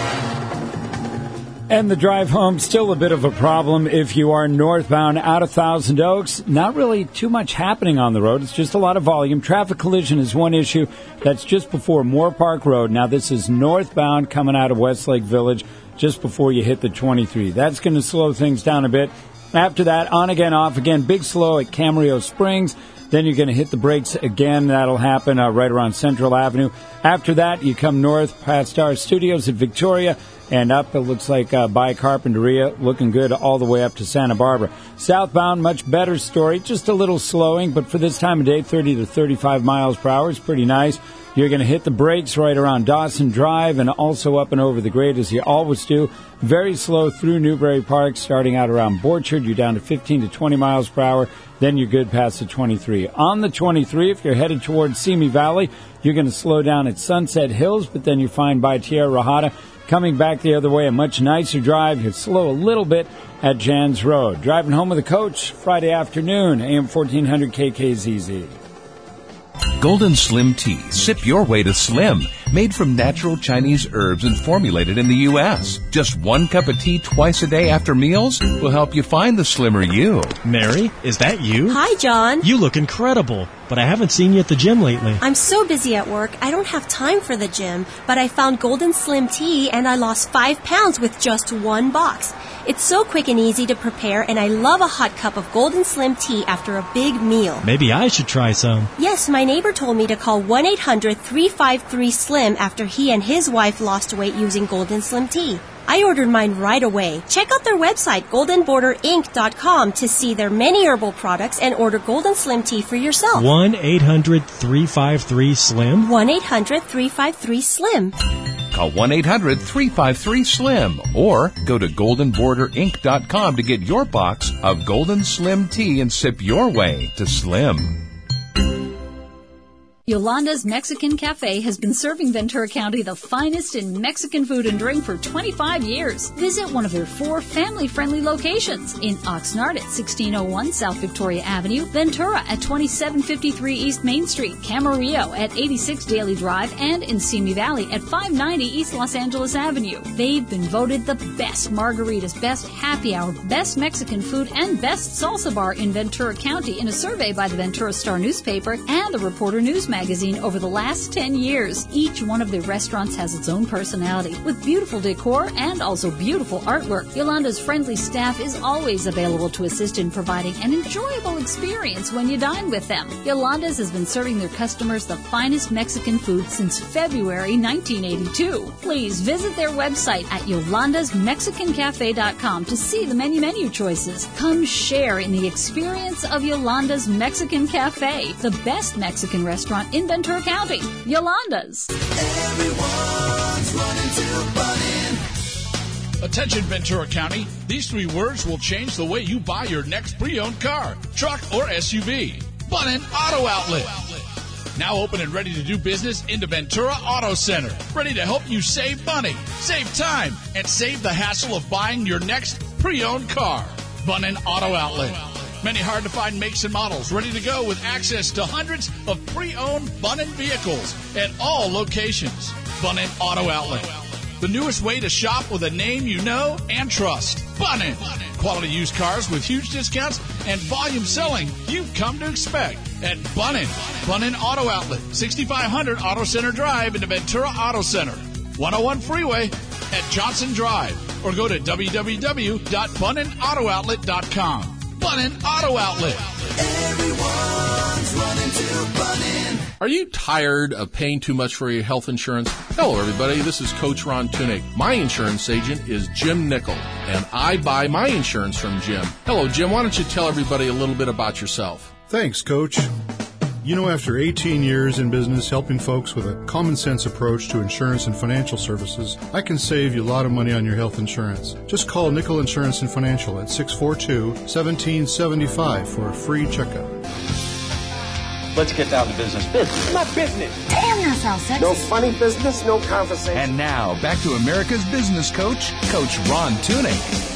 And the drive home, still a bit of a problem if you are northbound out of Thousand Oaks. Not really too much happening on the road. It's just a lot of volume. Traffic collision is one issue. That's just before Moore Park Road. Now, this is northbound coming out of Westlake Village just before you hit the twenty-three. That's going to slow things down a bit. After that, on again, off again, big slow at Camarillo Springs. Then you're going to hit the brakes again. That'll happen uh, right around Central Avenue. After that, you come north past our studios at Victoria and up, it looks like uh, by Carpinteria, looking good all the way up to Santa Barbara. Southbound, much better story, just a little slowing, but for this time of day, thirty to thirty-five miles per hour is pretty nice. You're going to hit the brakes right around Dawson Drive and also up and over the grade as you always do. Very slow through Newbury Park, starting out around Borchard. You're down to fifteen to twenty miles per hour. Then you're good past the twenty-three. On the twenty-three, if you're headed towards Simi Valley, you're going to slow down at Sunset Hills, but then you're fine by Tierra Rajada. Coming back the other way, a much nicer drive. You slow a little bit at Jans Road. Driving home with the coach, Friday afternoon, A M fourteen hundred K K Z Z. Golden Slim Tea. Sip your way to slim. Made from natural Chinese herbs and formulated in the U S Just one cup of tea twice a day after meals will help you find the slimmer you. Mary, is that you? Hi, John. You look incredible, but I haven't seen you at the gym lately. I'm so busy at work, I don't have time for the gym, but I found Golden Slim Tea and I lost five pounds with just one box. It's so quick and easy to prepare, and I love a hot cup of Golden Slim Tea after a big meal. Maybe I should try some. Yes, my neighbor told me to call one eight hundred three five three SLIM after he and his wife lost weight using Golden Slim Tea. I ordered mine right away. Check out their website, golden border inc dot com, to see their many herbal products and order Golden Slim Tea for yourself. one eight hundred three five three SLIM? one eight hundred three five three SLIM. Call one eight hundred three five three SLIM or go to golden border inc dot com to get your box of Golden Slim Tea and sip your way to slim. Yolanda's Mexican Cafe has been serving Ventura County the finest in Mexican food and drink for twenty-five years. Visit one of their four family-friendly locations in Oxnard at sixteen oh one South Victoria Avenue, Ventura at twenty-seven fifty-three East Main Street, Camarillo at eighty-six Daly Drive, and in Simi Valley at five ninety East Los Angeles Avenue. They've been voted the best margaritas, best happy hour, best Mexican food, and best salsa bar in Ventura County in a survey by the Ventura Star newspaper and the Reporter News magazine over the last ten years. Each one of their restaurants has its own personality, with beautiful decor and also beautiful artwork. Yolanda's friendly staff is always available to assist in providing an enjoyable experience when you dine with them. Yolanda's has been serving their customers the finest Mexican food since February nineteen eighty-two. Please visit their website at yolandas mexican cafe dot com to see the many menu choices. Come share in the experience of Yolanda's Mexican Cafe, the best Mexican restaurant in Ventura County. Yolanda's. Everyone's running to Bunin. Attention Ventura County, these three words will change the way you buy your next pre-owned car, truck, or S U V. Bunin Auto Outlet. Now open and ready to do business in the Ventura Auto Center. Ready to help you save money, save time, and save the hassle of buying your next pre-owned car. Bunin Auto Outlet. Many hard-to-find makes and models ready to go with access to hundreds of pre-owned Bunin vehicles at all locations. Bunin Auto Outlet. The newest way to shop with a name you know and trust. Bunin. Quality used cars with huge discounts and volume selling you've come to expect at Bunin. Bunin Auto Outlet, sixty-five hundred Auto Center Drive in the Ventura Auto Center. one oh one Freeway at Johnson Drive. Or go to w w w dot bunin auto outlet dot com. Bunin Auto Outlet. Everyone's running to Bunin. Are you tired of paying too much for your health insurance? Hello, everybody. This is Coach Ron Tunick. My insurance agent is Jim Nickel, and I buy my insurance from Jim. Hello, Jim. Why don't you tell everybody a little bit about yourself? Thanks, Coach. You know, after eighteen years in business helping folks with a common sense approach to insurance and financial services, I can save you a lot of money on your health insurance. Just call Nickel Insurance and Financial at six four two, one seven seven five for a free checkup. Let's get down to business. Business. My business. Damn, that sounds sexy. No funny business, no conversation. And now, back to America's business coach, Coach Ron Tunick.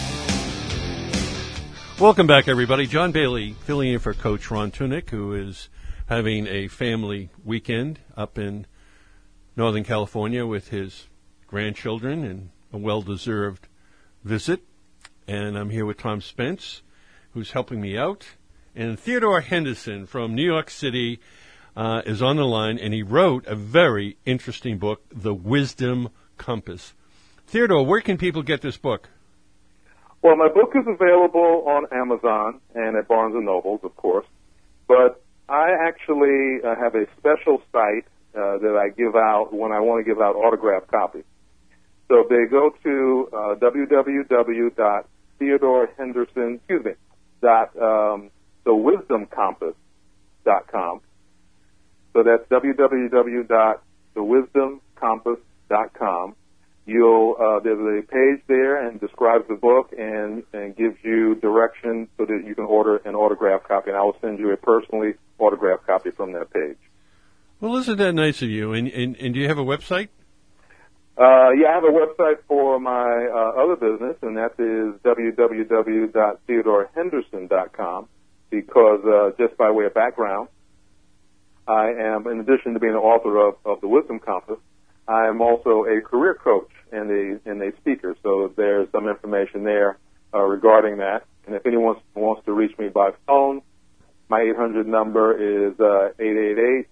Welcome back, everybody. John Bailey filling in for Coach Ron Tunick, who is having a family weekend up in Northern California with his grandchildren and a well-deserved visit. And I'm here with Tom Spence, who's helping me out. And Theodore Henderson from New York City uh, is on the line, and he wrote a very interesting book, The Wisdom Compass. Theodore, where can people get this book? Well, my book is available on Amazon and at Barnes and Nobles, of course. But I actually uh, have a special site uh, that I give out when I want to give out autographed copies. So if they go to uh, w w w dot theodore henderson, excuse me, dot um, the wisdom compass dot com. So that's w w w dot the wisdom compass dot com. You'll uh, there's a page there and describes the book and, and gives you directions so that you can order an autographed copy, and I will send you a personally autographed copy from that page. Well, isn't that nice of you? And, and, and do you have a website? Uh, yeah, I have a website for my uh, other business, and that is w w w dot theodore henderson dot com, because uh, just by way of background, I am, in addition to being the author of, of The Wisdom Compass, I am also a career coach and a, and a speaker, so there's some information there uh, regarding that. And if anyone wants to reach me by phone, my eight hundred number is uh, eight eight eight,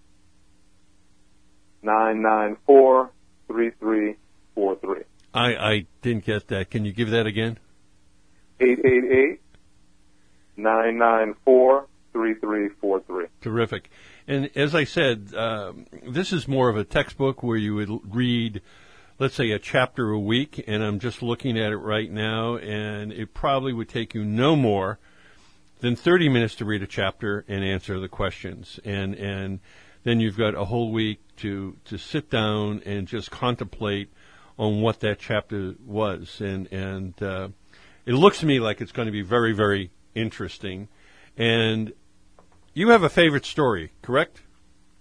nine nine four, three three four three. I, I didn't get that. Can you give that again? eight eight eight, nine nine four, three three four three. Terrific. And as I said, um, this is more of a textbook where you would read, let's say, a chapter a week, and I'm just looking at it right now, and it probably would take you no more than thirty minutes to read a chapter and answer the questions. And and then you've got a whole week to, to sit down and just contemplate on what that chapter was. And, and uh, it looks to me like it's going to be very, very interesting. And you have a favorite story, correct?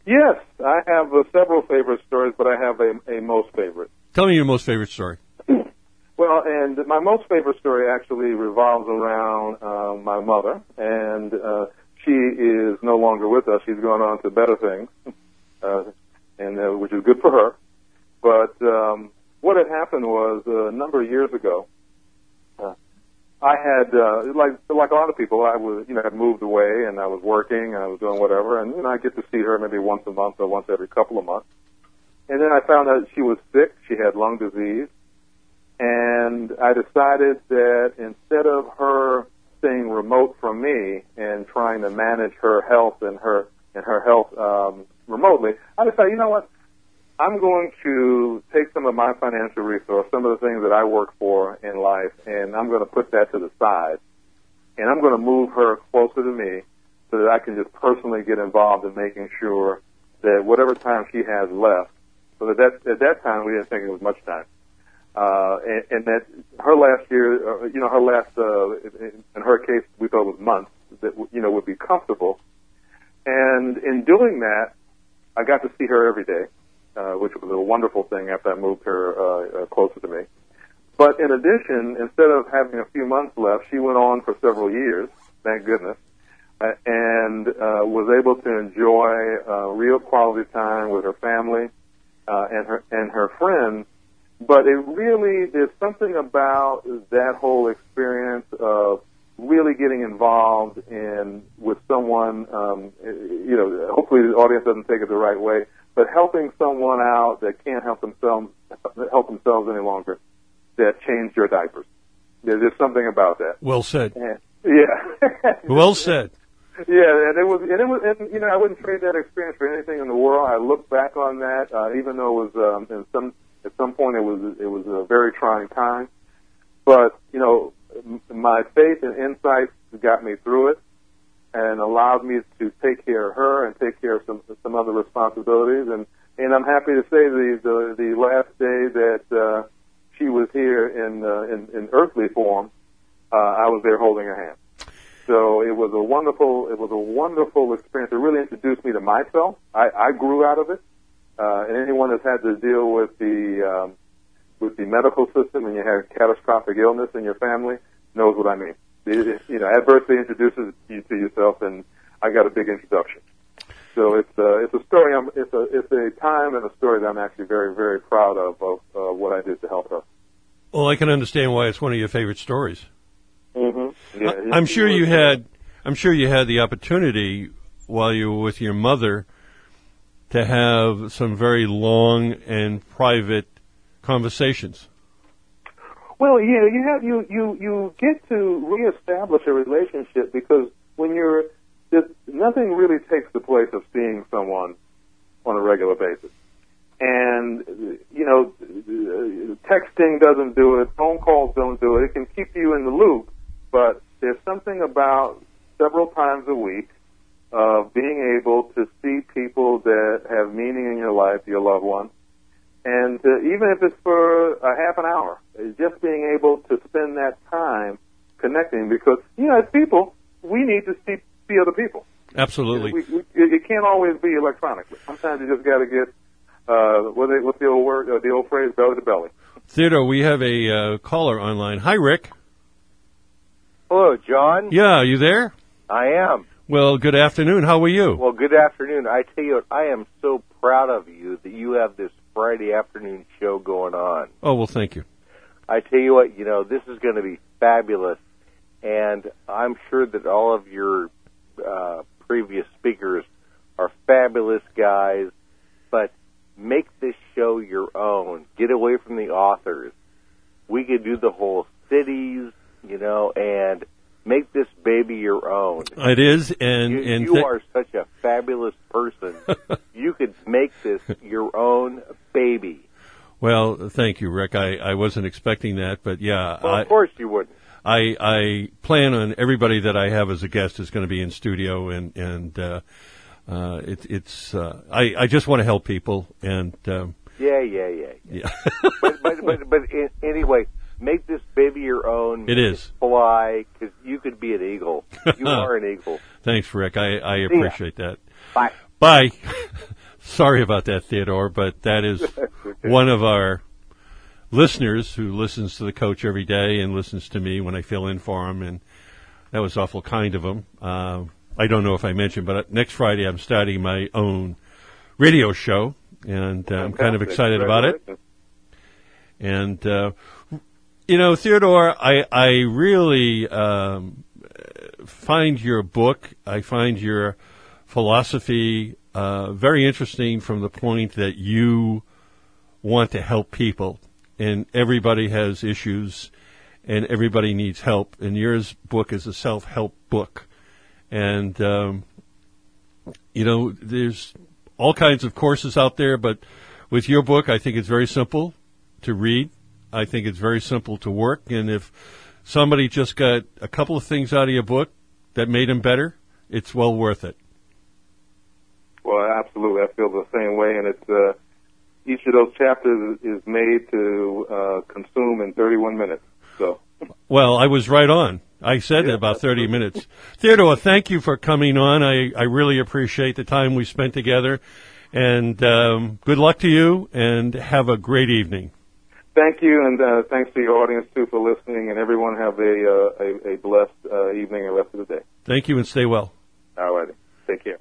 Yes, I have uh, several favorite stories, but I have a, a most favorite. Tell me your most favorite story. Well, and my most favorite story actually revolves around uh, my mother, and uh, she is no longer with us. She's gone on to better things, uh, and uh, which is good for her. But um, what had happened was uh, a number of years ago, uh, I had uh, like like a lot of people, I was you know had moved away, and I was working, and I was doing whatever, and you know I get to see her maybe once a month or once every couple of months, and then I found out she was sick. She had lung disease. And I decided that instead of her staying remote from me and trying to manage her health and her and her health um, remotely, I decided, you know what, I'm going to take some of my financial resource, some of the things that I work for in life, and I'm going to put that to the side, and I'm going to move her closer to me so that I can just personally get involved in making sure that whatever time she has left, so that, that at that time we didn't think it was much time. Uh, and, and that her last year, uh, you know, her last, uh, in, in her case, we thought it was months, that, you know, would be comfortable. And in doing that, I got to see her every day, uh, which was a wonderful thing after I moved her, uh, uh, closer to me. But in addition, instead of having a few months left, she went on for several years, thank goodness, uh, and, uh, was able to enjoy, uh, real quality time with her family, uh, and her, and her friends. But it really, there's something about that whole experience of really getting involved in with someone, um, you know, hopefully the audience doesn't take it the right way, but helping someone out that can't help themselves, help themselves any longer, that changed your diapers. There's just something about that. Well said. And, yeah. Well said. Yeah, and it was, and it was, and you know, I wouldn't trade that experience for anything in the world. I look back on that, uh, even though it was um, in some. At some point, it was it was a very trying time, but you know, m- my faith and insights got me through it, and allowed me to take care of her and take care of some some other responsibilities. And, and I'm happy to say the the, the last day that uh, she was here in, uh, in in earthly form, uh, I was there holding her hand. So it was a wonderful it was a wonderful experience. It really introduced me to myself. I, I grew out of it. Uh, and anyone that's had to deal with the um, with the medical system and you have catastrophic illness in your family knows what I mean. It, it, you know, adversity introduces you to yourself, and I got a big introduction. So it's uh, it's a story. I'm, it's a it's a time and a story that I'm actually very very proud of of uh, what I did to help her. Well, I can understand why it's one of your favorite stories. Mm-hmm. Yeah, I, I'm sure you had I'm sure you had the opportunity while you were with your mother to have some very long and private conversations. Well, yeah, you have you you you get to reestablish a relationship because when you're just, nothing really takes the place of seeing someone on a regular basis, and you know, texting doesn't do it, phone calls don't do it. It can keep you in the loop, but there's something about several times a week of being able to see people that have meaning in your life, your loved ones, and uh, even if it's for a half an hour, just being able to spend that time connecting, because, you know, as people, we need to see, see other people. Absolutely. We, we, it can't always be electronically. Sometimes you just got to get, uh, what they, what's the old word, uh, the old phrase, belly to belly. Theodore, we have a uh, caller online. Hi, Rick. Hello, John. Yeah, are you there? I am. Well, good afternoon. How are you? Well, good afternoon. I tell you what, I am so proud of you that you have this Friday afternoon show going on. Oh, well, thank you. I tell you what, you know, this is going to be fabulous, and I'm sure that all of your uh, previous speakers are fabulous guys, but make this show your own. Get away from the authors. We could do the whole cities, you know, and make this baby your own. It is, and you, and you th- are such a fabulous person. You could make this your own baby. Well, thank you, Rick. I, I wasn't expecting that, but yeah. Well, I, of course you wouldn't. I I plan on everybody that I have as a guest is going to be in studio, and and uh, uh, it, it's uh, I I just want to help people, and um, yeah, yeah, yeah, yeah. yeah. but but but, but in, anyway. Make this baby your own. It is. Fly, because you could be an eagle. You are an eagle. Thanks, Rick. I, I appreciate that. Bye. Bye. Sorry about that, Theodore, but that is Okay. one of our listeners who listens to the coach every day and listens to me when I fill in for him, and that was awful kind of him. Uh, I don't know if I mentioned, but next Friday I'm starting my own radio show, and uh, I'm kind of excited about it. And, uh, you know, Theodore, I, I really um, find your book, I find your philosophy uh, very interesting from the point that you want to help people, and everybody has issues, and everybody needs help, and yours book is a self-help book. And, um, you know, there's all kinds of courses out there, but with your book, I think it's very simple to read. I think it's very simple to work, and if somebody just got a couple of things out of your book that made them better, it's well worth it. Well, absolutely. I feel the same way, and it's uh, each of those chapters is made to uh, consume in thirty-one minutes. So, well, I was right on. I said yeah, about thirty minutes. Theodore, thank you for coming on. I, I really appreciate the time we spent together, and um, good luck to you, and have a great evening. Thank you, and uh, thanks to your audience, too, for listening, and everyone have a, uh, a, a blessed uh, evening and rest of the day. Thank you, and stay well. All righty. Take care.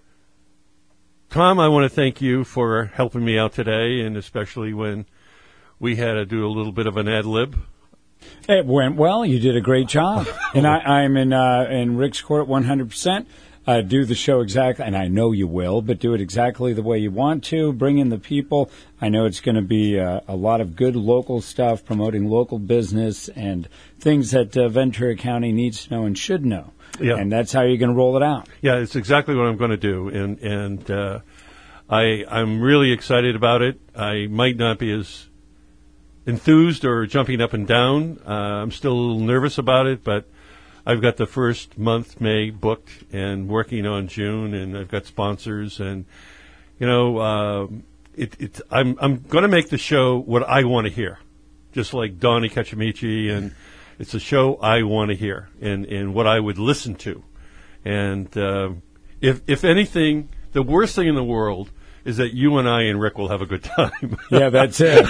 Tom, I want to thank you for helping me out today, and especially when we had to do a little bit of an ad lib. It went well. You did a great job. And I, I'm in uh, in Rick's court one hundred percent. Uh, do the show exactly, and I know you will, but do it exactly the way you want to. Bring in the people. I know it's going to be uh, a lot of good local stuff, promoting local business and things that uh, Ventura County needs to know and should know. Yeah. And that's how you're going to roll it out. Yeah, it's exactly what I'm going to do, and and uh, I I'm really excited about it. I might not be as enthused or jumping up and down. Uh, I'm still a little nervous about it, but I've got the first month, May, booked and working on June, and I've got sponsors, and you know, uh, it, it, I'm I'm going to make the show what I want to hear, just like Donnie Cacciamici, and it's a show I want to hear and, and what I would listen to, and uh, if if anything, the worst thing in the world is that you and I and Rick will have a good time. Yeah, that's it.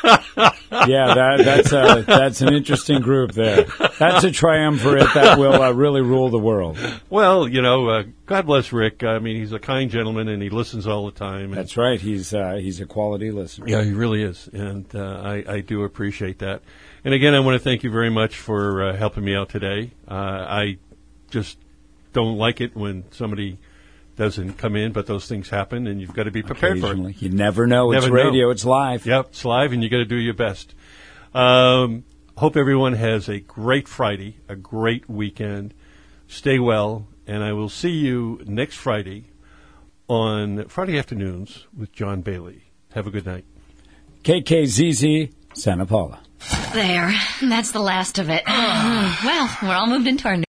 Yeah, that, that's a, that's an interesting group there. That's a triumvirate that will uh, really rule the world. Well, you know, uh, God bless Rick. I mean, he's a kind gentleman, and he listens all the time. And that's right. He's uh, he's a quality listener. Yeah, he really is, and uh, I, I do appreciate that. And again, I want to thank you very much for uh, helping me out today. Uh, I just don't like it when somebody doesn't come in, but those things happen, and you've got to be prepared for it. You never know. Never it's radio. Know. It's live. Yep, it's live, and you got to do your best. Um, hope everyone has a great Friday, a great weekend. Stay well, and I will see you next Friday on Friday afternoons with John Bailey. Have a good night. K K Z Z, Santa Paula. There. That's the last of it. Well, we're all moved into our new